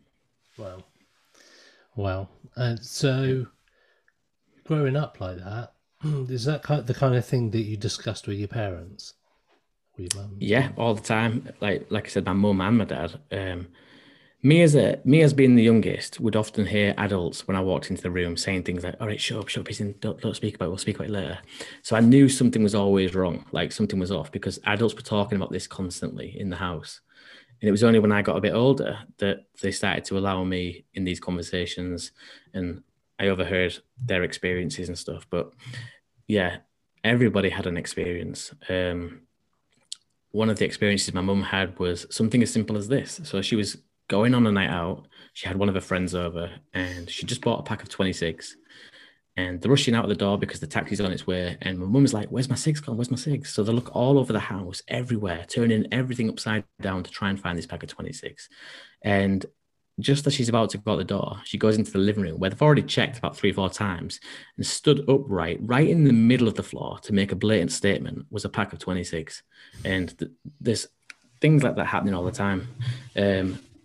Wow. And so, growing up like that, is that the kind of thing that you discussed with your parents? With your mum? Yeah, all the time. Like I said, my mum and my dad. Me as being the youngest would often hear adults when I walked into the room saying things like, all right, shut up, don't speak about it, we'll speak about it later. So I knew something was always wrong, like something was off, because adults were talking about this constantly in the house. And it was only when I got a bit older that they started to allow me in these conversations, and I overheard their experiences and stuff. But yeah, everybody had an experience. One of the experiences my mum had was something as simple as this. So she was going on a night out. She had one of her friends over and she just bought a pack of 26, and they're rushing out of the door because the taxi's on its way. And my mum's like, where's my cigs gone? Where's my cigs? So they look all over the house, everywhere, turning everything upside down to try and find this pack of 26. And just as she's about to go out the door, she goes into the living room where they've already checked about 3 or 4 times, and stood upright, right in the middle of the floor to make a blatant statement was a pack of 26. And there's things like that happening all the time.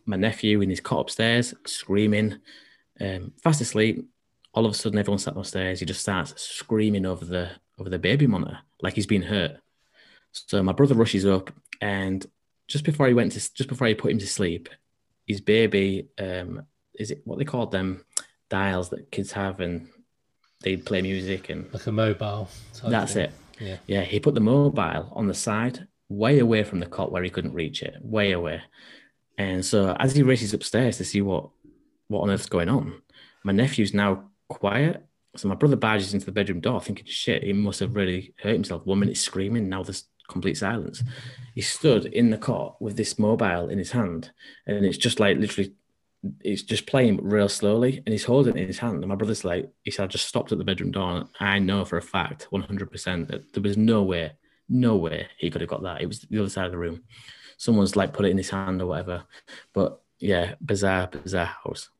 my nephew in his cot upstairs, screaming, fast asleep. All of a sudden, everyone sat downstairs. He just starts screaming over the baby monitor like he's been hurt. So my brother rushes up, and just before he put him to sleep, his baby, is it what they call them dials that kids have, and they play music and like a mobile. That's it. Yeah. He put the mobile on the side, way away from the cot where he couldn't reach it, way away. And so as he races upstairs to see what on earth's going on, my nephew's now quiet. So my brother barges into the bedroom door thinking, shit, he must have really hurt himself. 1 minute screaming, now there's complete silence. He stood in the cot with this mobile in his hand, and it's just like literally, it's just playing real slowly, and he's holding it in his hand. And my brother's like, he said, I just stopped at the bedroom door, and I know for a fact, 100%, that there was no way he could have got that. It was the other side of the room. Someone's like put it in his hand or whatever. But yeah, bizarre house.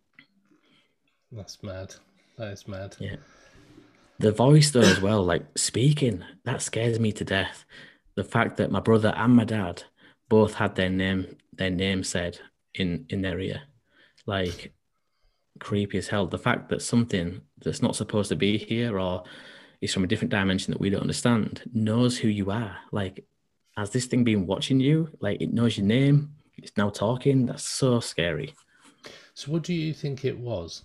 That's mad. That is mad. Yeah. The voice though as well, like speaking, that scares me to death. The fact that my brother and my dad both had their name said in their ear, like creepy as hell. The fact that something that's not supposed to be here or is from a different dimension that we don't understand knows who you are. Like, has this thing been watching you? Like, it knows your name. It's now talking. That's so scary. So what do you think it was?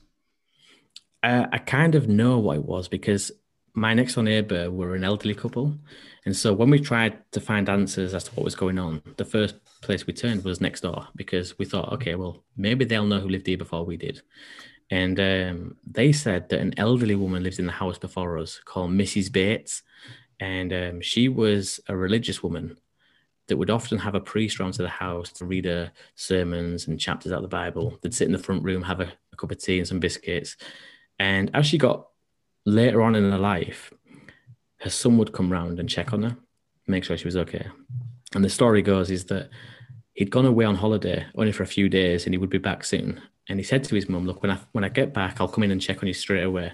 I kind of know what it was because my next door neighbour were an elderly couple. And so when we tried to find answers as to what was going on, the first place we turned was next door because we thought, okay, well, maybe they'll know who lived here before we did. And they said that an elderly woman lived in the house before us called Mrs. Bates. And she was a religious woman that would often have a priest round to the house to read her sermons and chapters out of the Bible. They'd sit in the front room, have a cup of tea and some biscuits. And as she got later on in her life, her son would come round and check on her, make sure she was okay. And the story goes is that he'd gone away on holiday only for a few days and he would be back soon. And he said to his mum, look, when I get back, I'll come in and check on you straight away.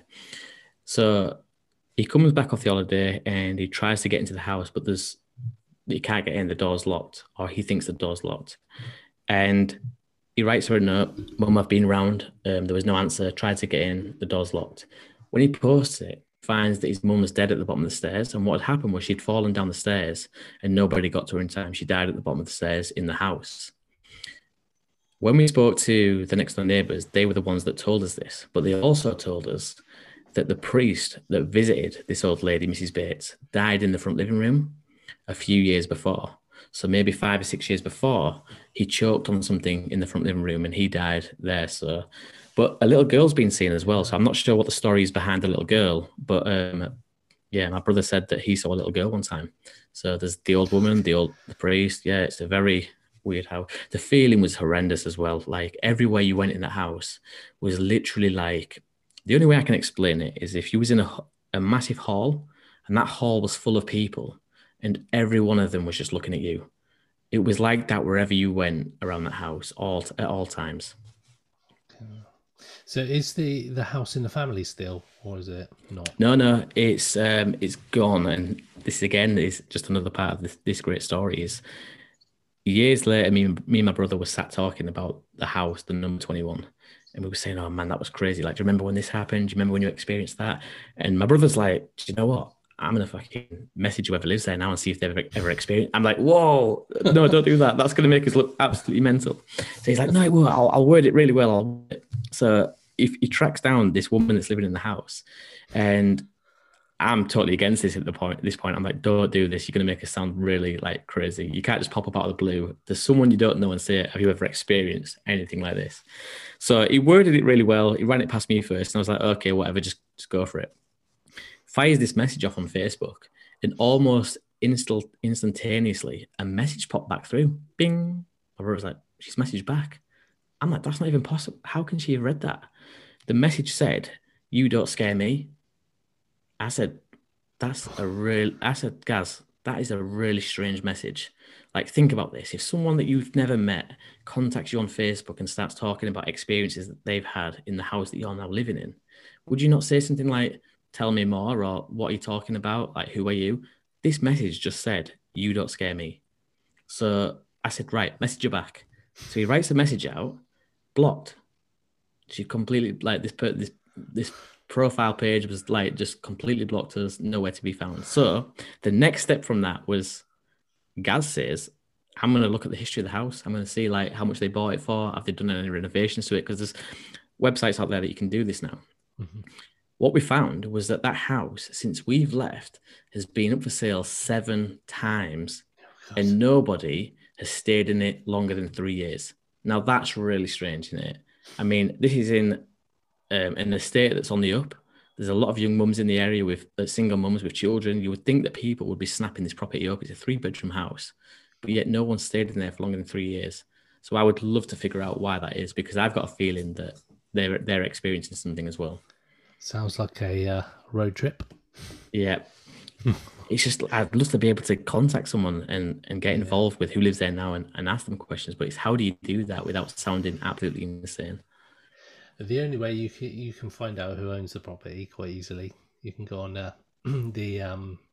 So he comes back off the holiday and he tries to get into the house, but he can't get in, the door's locked, or he thinks the door's locked. And he writes her a note, Mum, I've been round, there was no answer, tried to get in, the door's locked. When he posts it, finds that his mum was dead at the bottom of the stairs, and what had happened was she'd fallen down the stairs and nobody got to her in time. She died at the bottom of the stairs in the house. When we spoke to the next door neighbours, they were the ones that told us this, but they also told us that the priest that visited this old lady, Mrs. Bates, died in the front living room a few years before. So maybe 5 or 6 years before, he choked on something in the front living room and he died there. So, but a little girl's been seen as well. So I'm not sure what the story is behind the little girl, but yeah, my brother said that he saw a little girl one time. So there's the old woman, the priest. Yeah, it's a very weird house. The feeling was horrendous as well. Like everywhere you went in that house was literally like, the only way I can explain it is if you was in a massive hall and that hall was full of people and every one of them was just looking at you. It was like that wherever you went around that house at all times. So is the house in the family still, or is it not? No, it's gone. And this again is just another part of this great story. Is years later, me and my brother were sat talking about the house, the number 21. And we were saying, oh man, that was crazy. Like, do you remember when this happened? Do you remember when you experienced that? And my brother's like, do you know what? I'm going to fucking message whoever lives there now and see if they've ever experienced. I'm like, whoa, no, don't do that. That's going to make us look absolutely mental. So he's like, no, it won't. I'll word it really well. So if he tracks down this woman that's living in the house, and I'm totally against this at this point. I'm like, don't do this. You're going to make us sound really like crazy. You can't just pop up out of the blue. There's someone you don't know and say, have you ever experienced anything like this? So he worded it really well. He ran it past me first. And I was like, okay, whatever, just go for it. Fires this message off on Facebook, and almost instantaneously, a message popped back through. Bing. My brother was like, she's messaged back. I'm like, that's not even possible. How can she have read that? The message said, you don't scare me. I said, Gaz, that is a really strange message. Like, think about this. If someone that you've never met contacts you on Facebook and starts talking about experiences that they've had in the house that you're now living in, would you not say something like, tell me more, or what are you talking about? Like, who are you? This message just said, you don't scare me. So I said, right, message her back. So he writes a message out, blocked. She completely like this profile page was like just completely blocked us, nowhere to be found. So the next step from that was Gaz says, I'm going to look at the history of the house. I'm going to see like how much they bought it for. Have they done any renovations to it? Because there's websites out there that you can do this now. Mm-hmm. What we found was that house, since we've left, has been up for sale 7 times, and nobody has stayed in it longer than 3 years. Now that's really strange, isn't it? I mean, this is in an estate that's on the up. There's a lot of young mums in the area with single mums with children. You would think that people would be snapping this property up. It's a 3-bedroom house, but yet no one stayed in there for longer than 3 years. So I would love to figure out why that is, because I've got a feeling that they're experiencing something as well. Sounds like a road trip. Yeah. It's just, I'd love to be able to contact someone and get involved with who lives there now and ask them questions. But it's how do you do that without sounding absolutely insane? The only way you can find out who owns the property quite easily, you can go on the what the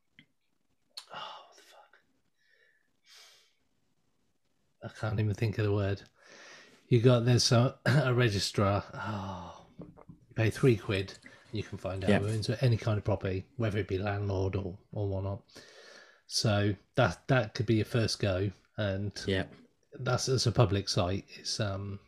fuck? I can't even think of the word. There's a registrar. You pay £3. You can find out who owns any kind of property, whether it be landlord or whatnot. So that could be your first go, and that's a public site. It's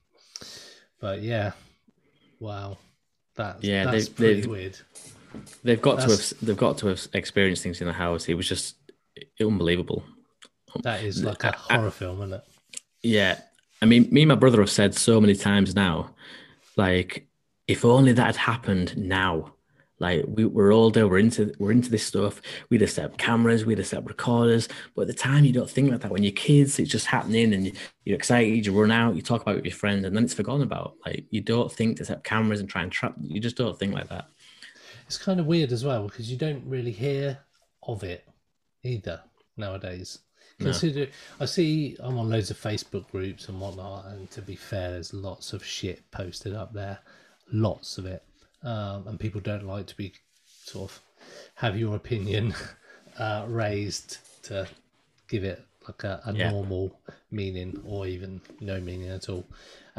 but yeah, wow, that's pretty weird. They've got to have experienced things in the house. It was just unbelievable. That is like a horror film, isn't it? Yeah, I mean, me and my brother have said so many times now, like, if only that had happened now. Like, we're older, we're into this stuff. We'd have set up cameras, we'd have set up recorders. But at the time, you don't think like that. When you're kids, it's just happening, and you're excited. You run out, you talk about it with your friends, and then it's forgotten about. Like, you don't think to set up cameras and try and trap. You just don't think like that. It's kind of weird as well, because you don't really hear of it either nowadays. Consider, I'm on loads of Facebook groups and whatnot, and to be fair, there's lots of shit posted up there, lots of it, and people don't like to be sort of have your opinion raised to give it like a normal meaning or even no meaning at all.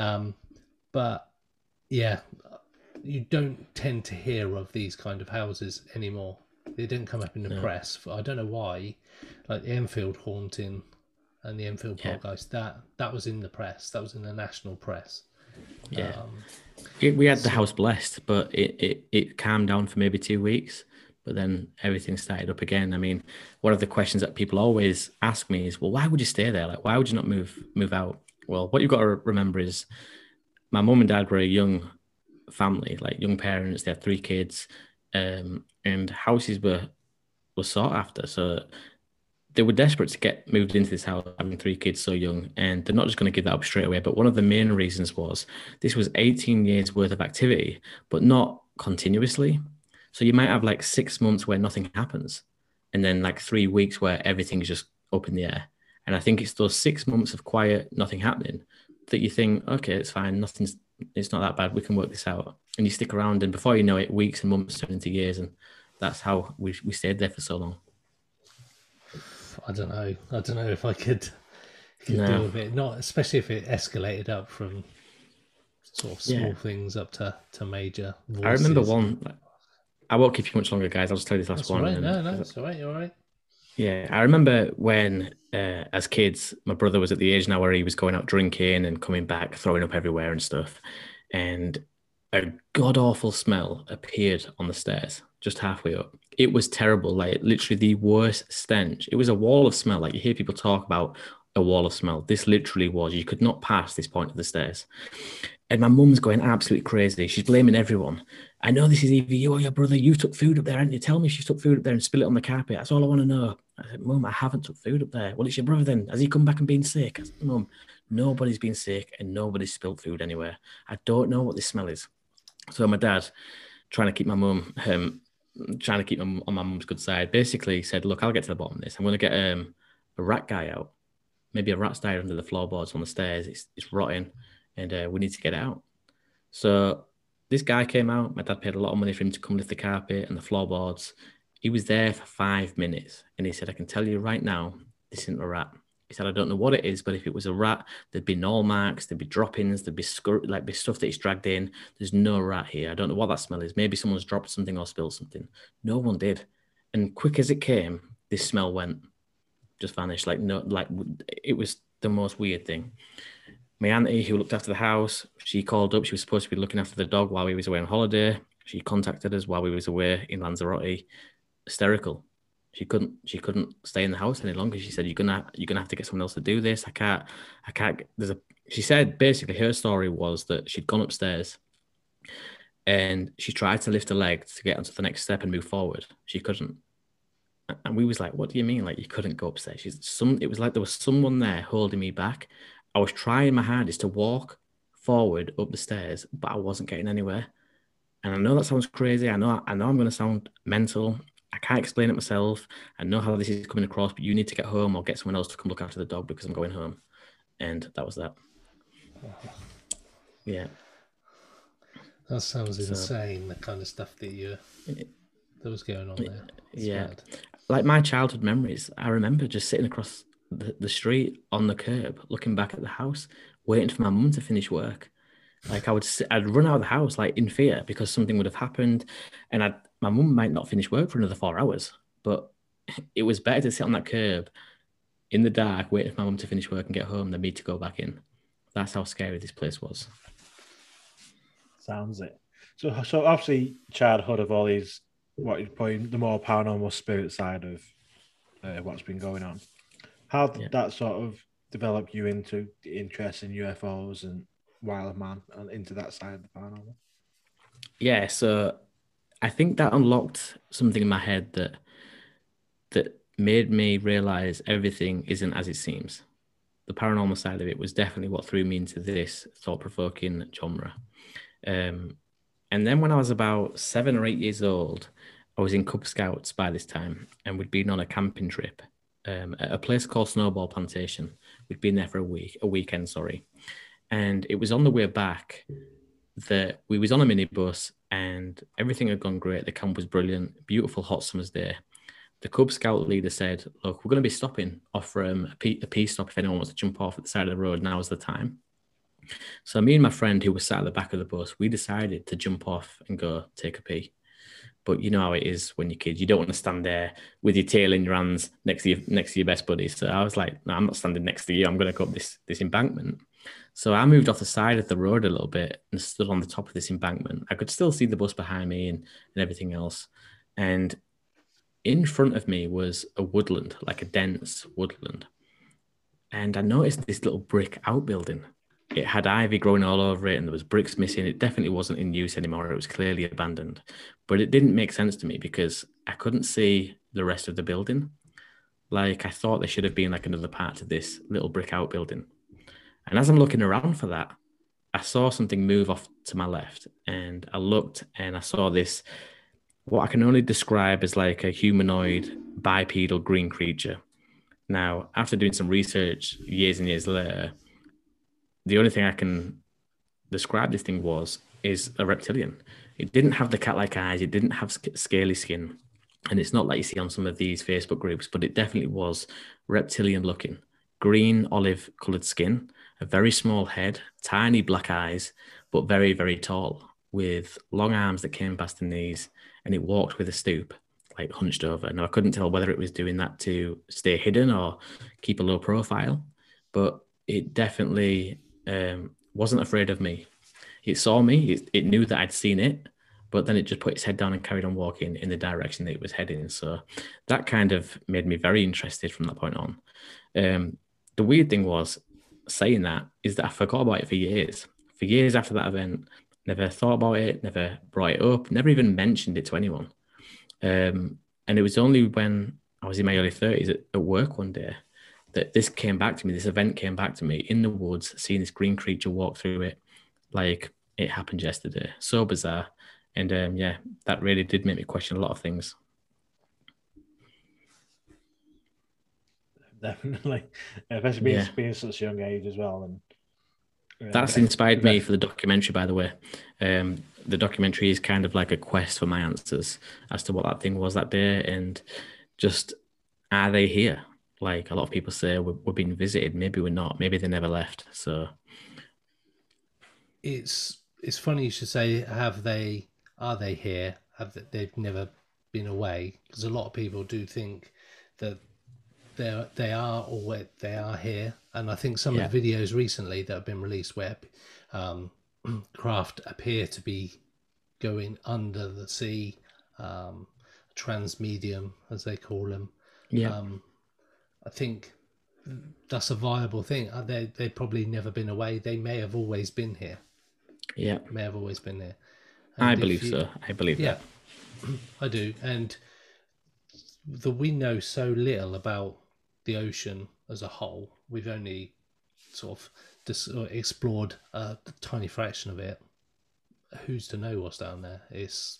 But yeah, you don't tend to hear of these kind of houses anymore. They didn't come up in the press. I don't know why. Like the Enfield haunting and the Enfield Poltergeist, that was in the press. That was in the national press. Yeah, we had the house blessed, but it calmed down for maybe 2 weeks. But then everything started up again. I mean, one of the questions that people always ask me is, well, why would you stay there? Like, why would you not move out? Well, what you've got to remember is my mum and dad were a young family, like young parents. They had 3 kids, and houses were sought after. So they were desperate to get moved into this house, having 3 kids so young, and they're not just going to give that up straight away. But one of the main reasons was this was 18 years worth of activity, but not continuously. So you might have like 6 months where nothing happens, and then like 3 weeks where everything's just up in the air. And I think it's those 6 months of quiet, nothing happening, that you think, okay, it's fine, it's not that bad, we can work this out. And you stick around, and before you know it, weeks and months turn into years, and that's how we stayed there for so long. I don't know if I could deal with it. Not especially if it escalated up from sort of small things up to major voices. I remember one. I won't keep you much longer, guys. I'll just tell you this last one. Right. No, it's all right. You're all right. Yeah, I remember when, as kids, my brother was at the age now where he was going out drinking and coming back, throwing up everywhere and stuff. And a god-awful smell appeared on the stairs just halfway up. It was terrible, like literally the worst stench. It was a wall of smell. Like you hear people talk about a wall of smell. This literally was. You could not pass this point of the stairs. And my mum's going absolutely crazy. She's blaming everyone. I know this is either you or your brother. You took food up there, haven't you? Tell me she took food up there and spill it on the carpet. That's all I want to know. I said, Mum, I haven't took food up there. Well, it's your brother then. Has he come back and been sick? I said, Mum, nobody's been sick and nobody's spilled food anywhere. I don't know what this smell is. So my dad, trying to keep my mum, on my mum's good side, basically said, look, I'll get to the bottom of this. I'm going to get a rat guy out. Maybe a rat's died under the floorboards on the stairs. It's rotting, and we need to get it out. So this guy came out. My dad paid a lot of money for him to come lift the carpet and the floorboards. He was there for 5 minutes, and he said, I can tell you right now, this isn't a rat. He said, I don't know what it is, but if it was a rat, there'd be gnaw marks, there'd be droppings, there'd be be stuff that he's dragged in. There's no rat here. I don't know what that smell is. Maybe someone's dropped something or spilled something. No one did. And quick as it came, this smell just vanished. It was the most weird thing. My auntie, who looked after the house, she called up. She was supposed to be looking after the dog while we was away on holiday. She contacted us while we was away in Lanzarote. Hysterical. She couldn't stay in the house any longer. She said, "You're gonna have to get someone else to do this. I can't. She said basically her story was that she'd gone upstairs and she tried to lift a leg to get onto the next step and move forward. She couldn't. And we was like, what do you mean? Like you couldn't go upstairs? It was like there was someone there holding me back. I was trying my hardest to walk forward up the stairs, but I wasn't getting anywhere. And I know that sounds crazy. I know I'm going to sound mental. I can't explain it myself. I know how this is coming across, but you need to get home or get someone else to come look after the dog because I'm going home. And that was that. Yeah. That sounds insane, the kind of stuff that was going on there. It's bad. Like my childhood memories, I remember just sitting across the street on the curb, looking back at the house, waiting for my mum to finish work. Like I'd run out of the house like in fear because something would have happened, and my mum might not finish work for another 4 hours. But it was better to sit on that curb in the dark, waiting for my mum to finish work and get home than me to go back in. That's how scary this place was. Sounds it. So obviously, childhood of all these, what you're putting, the more paranormal spirit side of what's been going on. How did that sort of develop you into the interest in UFOs and wild man and into that side of the paranormal? Yeah, so I think that unlocked something in my head that made me realize everything isn't as it seems. The paranormal side of it was definitely what threw me into this thought-provoking genre. And then when I was about 7 or 8 years old, I was in Cub Scouts by this time, and we'd been on a camping trip at a place called Snowball Plantation. We'd been there for a weekend, sorry. And it was on the way back that we was on a minibus and everything had gone great. The camp was brilliant, beautiful hot summer's day. The Cub Scout leader said, look, we're going to be stopping off from a peace stop if anyone wants to jump off at the side of the road. Now's the time. So me and my friend who was sat at the back of the bus, we decided to jump off and go take a pee. But you know how it is when you're kids. You don't want to stand there with your tail in your hands next to your best buddy. So I was like, no, I'm not standing next to you. I'm going to go up this embankment. So I moved off the side of the road a little bit and stood on the top of this embankment. I could still see the bus behind me and everything else. And in front of me was a woodland, like a dense woodland. And I noticed this little brick outbuilding. It had ivy growing all over it and there was bricks missing. It definitely wasn't in use anymore. It was clearly abandoned. But it didn't make sense to me because I couldn't see the rest of the building. Like I thought there should have been like another part to this little brick outbuilding. And as I'm looking around for that, I saw something move off to my left. And I looked and I saw this, what I can only describe as like a humanoid bipedal green creature. Now, after doing some research years and years later, the only thing I can describe this thing is a reptilian. It didn't have the cat-like eyes. It didn't have scaly skin. And it's not like you see on some of these Facebook groups, but it definitely was reptilian looking. Green, olive colored skin, a very small head, tiny black eyes, but very, very tall with long arms that came past the knees. And it walked with a stoop, like hunched over. Now, I couldn't tell whether it was doing that to stay hidden or keep a low profile, but it definitely wasn't afraid of me. It saw me, it knew that I'd seen it, but then it just put its head down and carried on walking in the direction that it was heading. So that kind of made me very interested from that point on. The weird thing was, saying that, is that I forgot about it for years. For years after that event, never thought about it, never brought it up, never even mentioned it to anyone. And it was only when I was in my early 30s at work one day that this came back to me, this event came back to me in the woods, seeing this green creature walk through it like it happened yesterday. So bizarre. And yeah, that really did make me question a lot of things. Definitely. Especially being such a young age as well. And that's inspired me for the documentary, by the way. The documentary is kind of like a quest for my answers as to what that thing was that day and just, are they here? like a lot of people say, we're being visited. Maybe we're not. Maybe they never left. So it's funny you should say, are they here? They've never been away? Because a lot of people do think that they are here, and I think some of the videos recently that have been released where craft appear to be going under the sea, transmedium as they call them. I think that's a viable thing. They've probably never been away. They may have always been here. Yeah, may have always been there. I believe so. I believe that. I do. And we know so little about the ocean as a whole. We've only sort of explored a tiny fraction of it. Who's to know what's down there? It's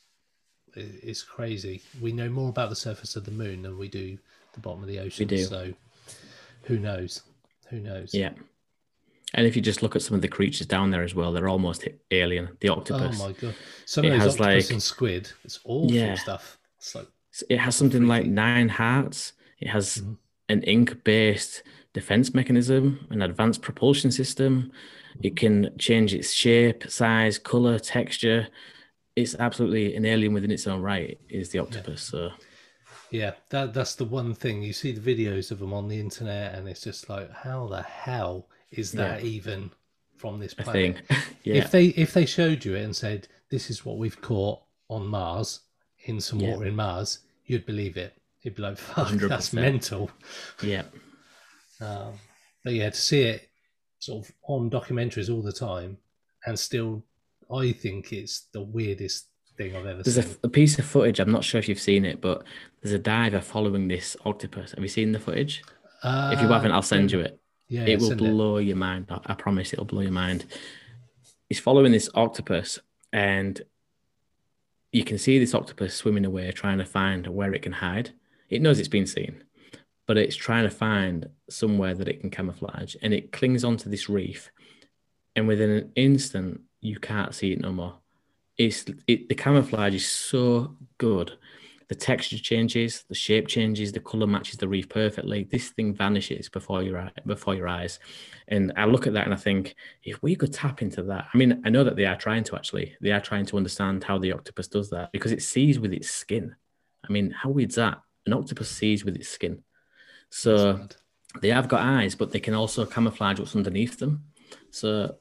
crazy. We know more about the surface of the moon than we do the bottom of the ocean. We do. So who knows? Yeah. And if you just look at some of the creatures down there as well, they're almost alien. The octopus. Oh my god! Some of those octopus and squid. It's awful stuff. It's like, it has something like 9 hearts. It has an ink-based defense mechanism, an advanced propulsion system. It can change its shape, size, color, texture. It's absolutely an alien within its own right. Is the octopus? So. Yeah, that's the one thing. You see the videos of them on the internet, and it's just like, how the hell is that even from this planet? If they showed you it and said, this is what we've caught on Mars, in some water in Mars, you'd believe it. You'd be like, fuck, 100%. That's mental. Yeah. But to see it sort of on documentaries all the time, and still, I think it's the weirdest thing I've ever seen. There's a piece of footage, I'm not sure if you've seen it, but there's a diver following this octopus. Have you seen the footage? If you haven't, I'll send you it. Yeah, it will blow your mind. I promise it'll blow your mind. He's following this octopus, and you can see this octopus swimming away, trying to find where it can hide. It knows it's been seen, but it's trying to find somewhere that it can camouflage, and it clings onto this reef, and within an instant, you can't see it no more. The camouflage is so good. The texture changes, the shape changes, the color matches the reef perfectly. This thing vanishes before your eyes. And I look at that and I think, if we could tap into that, I mean, I know that they are trying to understand how the octopus does that, because it sees with its skin. I mean, how weird's that? An octopus sees with its skin. So they have got eyes, but they can also camouflage what's underneath them. So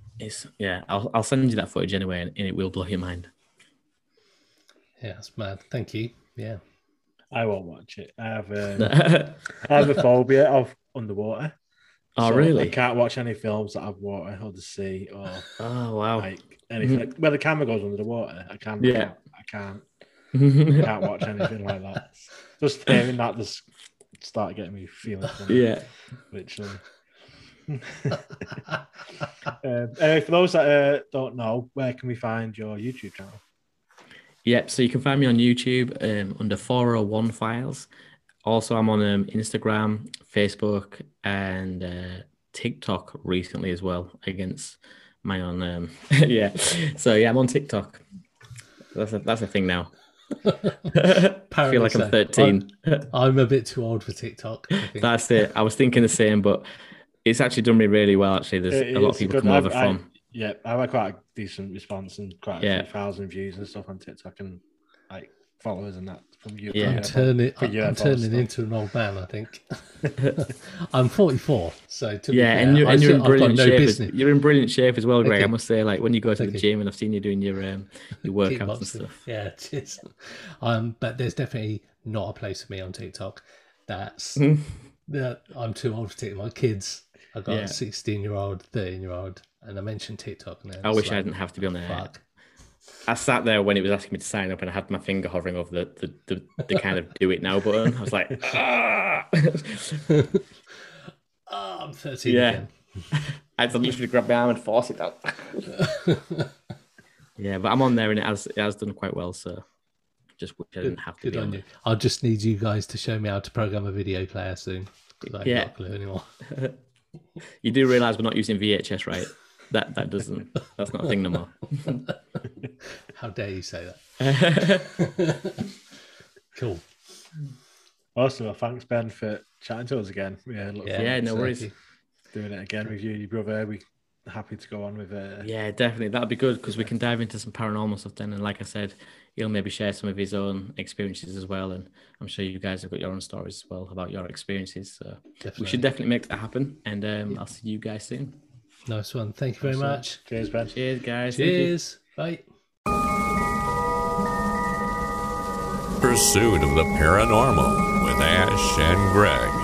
I'll send you that footage anyway, and it will blow your mind. Yeah, it's mad. Thank you. Yeah, I won't watch it. I have a phobia of underwater. Oh, really? I can't watch any films that have water or the sea or like anything where the camera goes under the water. I can't. I can't watch anything like that. Just hearing that just started getting me feeling funny. Yeah, literally. For those that don't know, where can we find your YouTube channel? Yep, so you can find me on YouTube under 401 Files. Also, I'm on Instagram, Facebook, and TikTok recently as well, against my own. So I'm on TikTok. That's a thing now. I feel like I'm 13. I'm a bit too old for TikTok. I think. That's it. I was thinking the same, but it's actually done me really well. Actually, there's a lot of people come over from. Yeah, I have quite a decent response and quite a few thousand views and stuff on TikTok and like followers and that from you. Yeah, I'm turning into an old man, I think. I'm 44, so to be fair, and you're in brilliant shape. You're in brilliant shape as well, Greg. I must say, like when you go to the gym, and I've seen you doing your workouts and stuff. Yeah, cheers. But there's definitely not a place for me on TikTok. That's that I'm too old for TikTok. My kids, I've got a 16-year-old, 13-year-old. And I mentioned TikTok. And I wish I didn't have to be on there. Fuck. I sat there when it was asking me to sign up, and I had my finger hovering over the kind of do it now button. I was like, I'm 13 again. I had to literally grab my arm and force it out. But I'm on there, and it has done quite well. So just wish I didn't have to be on you. I'll just need you guys to show me how to program a video player soon. I haven't got a clue anymore. You do realise we're not using VHS, right? That's not a thing no more. How dare you say that? Cool. Awesome. Well, thanks, Ben, for chatting to us again. Yeah, no worries. Doing it again with you, your brother. We're happy to go on with it. Yeah, definitely. That'd be good because we can dive into some paranormal stuff then. And like I said, he'll maybe share some of his own experiences as well. And I'm sure you guys have got your own stories as well about your experiences. So we should definitely make that happen. And I'll see you guys soon. Nice one. Thank you very much. Cheers, Ben. Cheers, guys. Cheers. Bye. Pursuit of the Paranormal with Ash and Greg.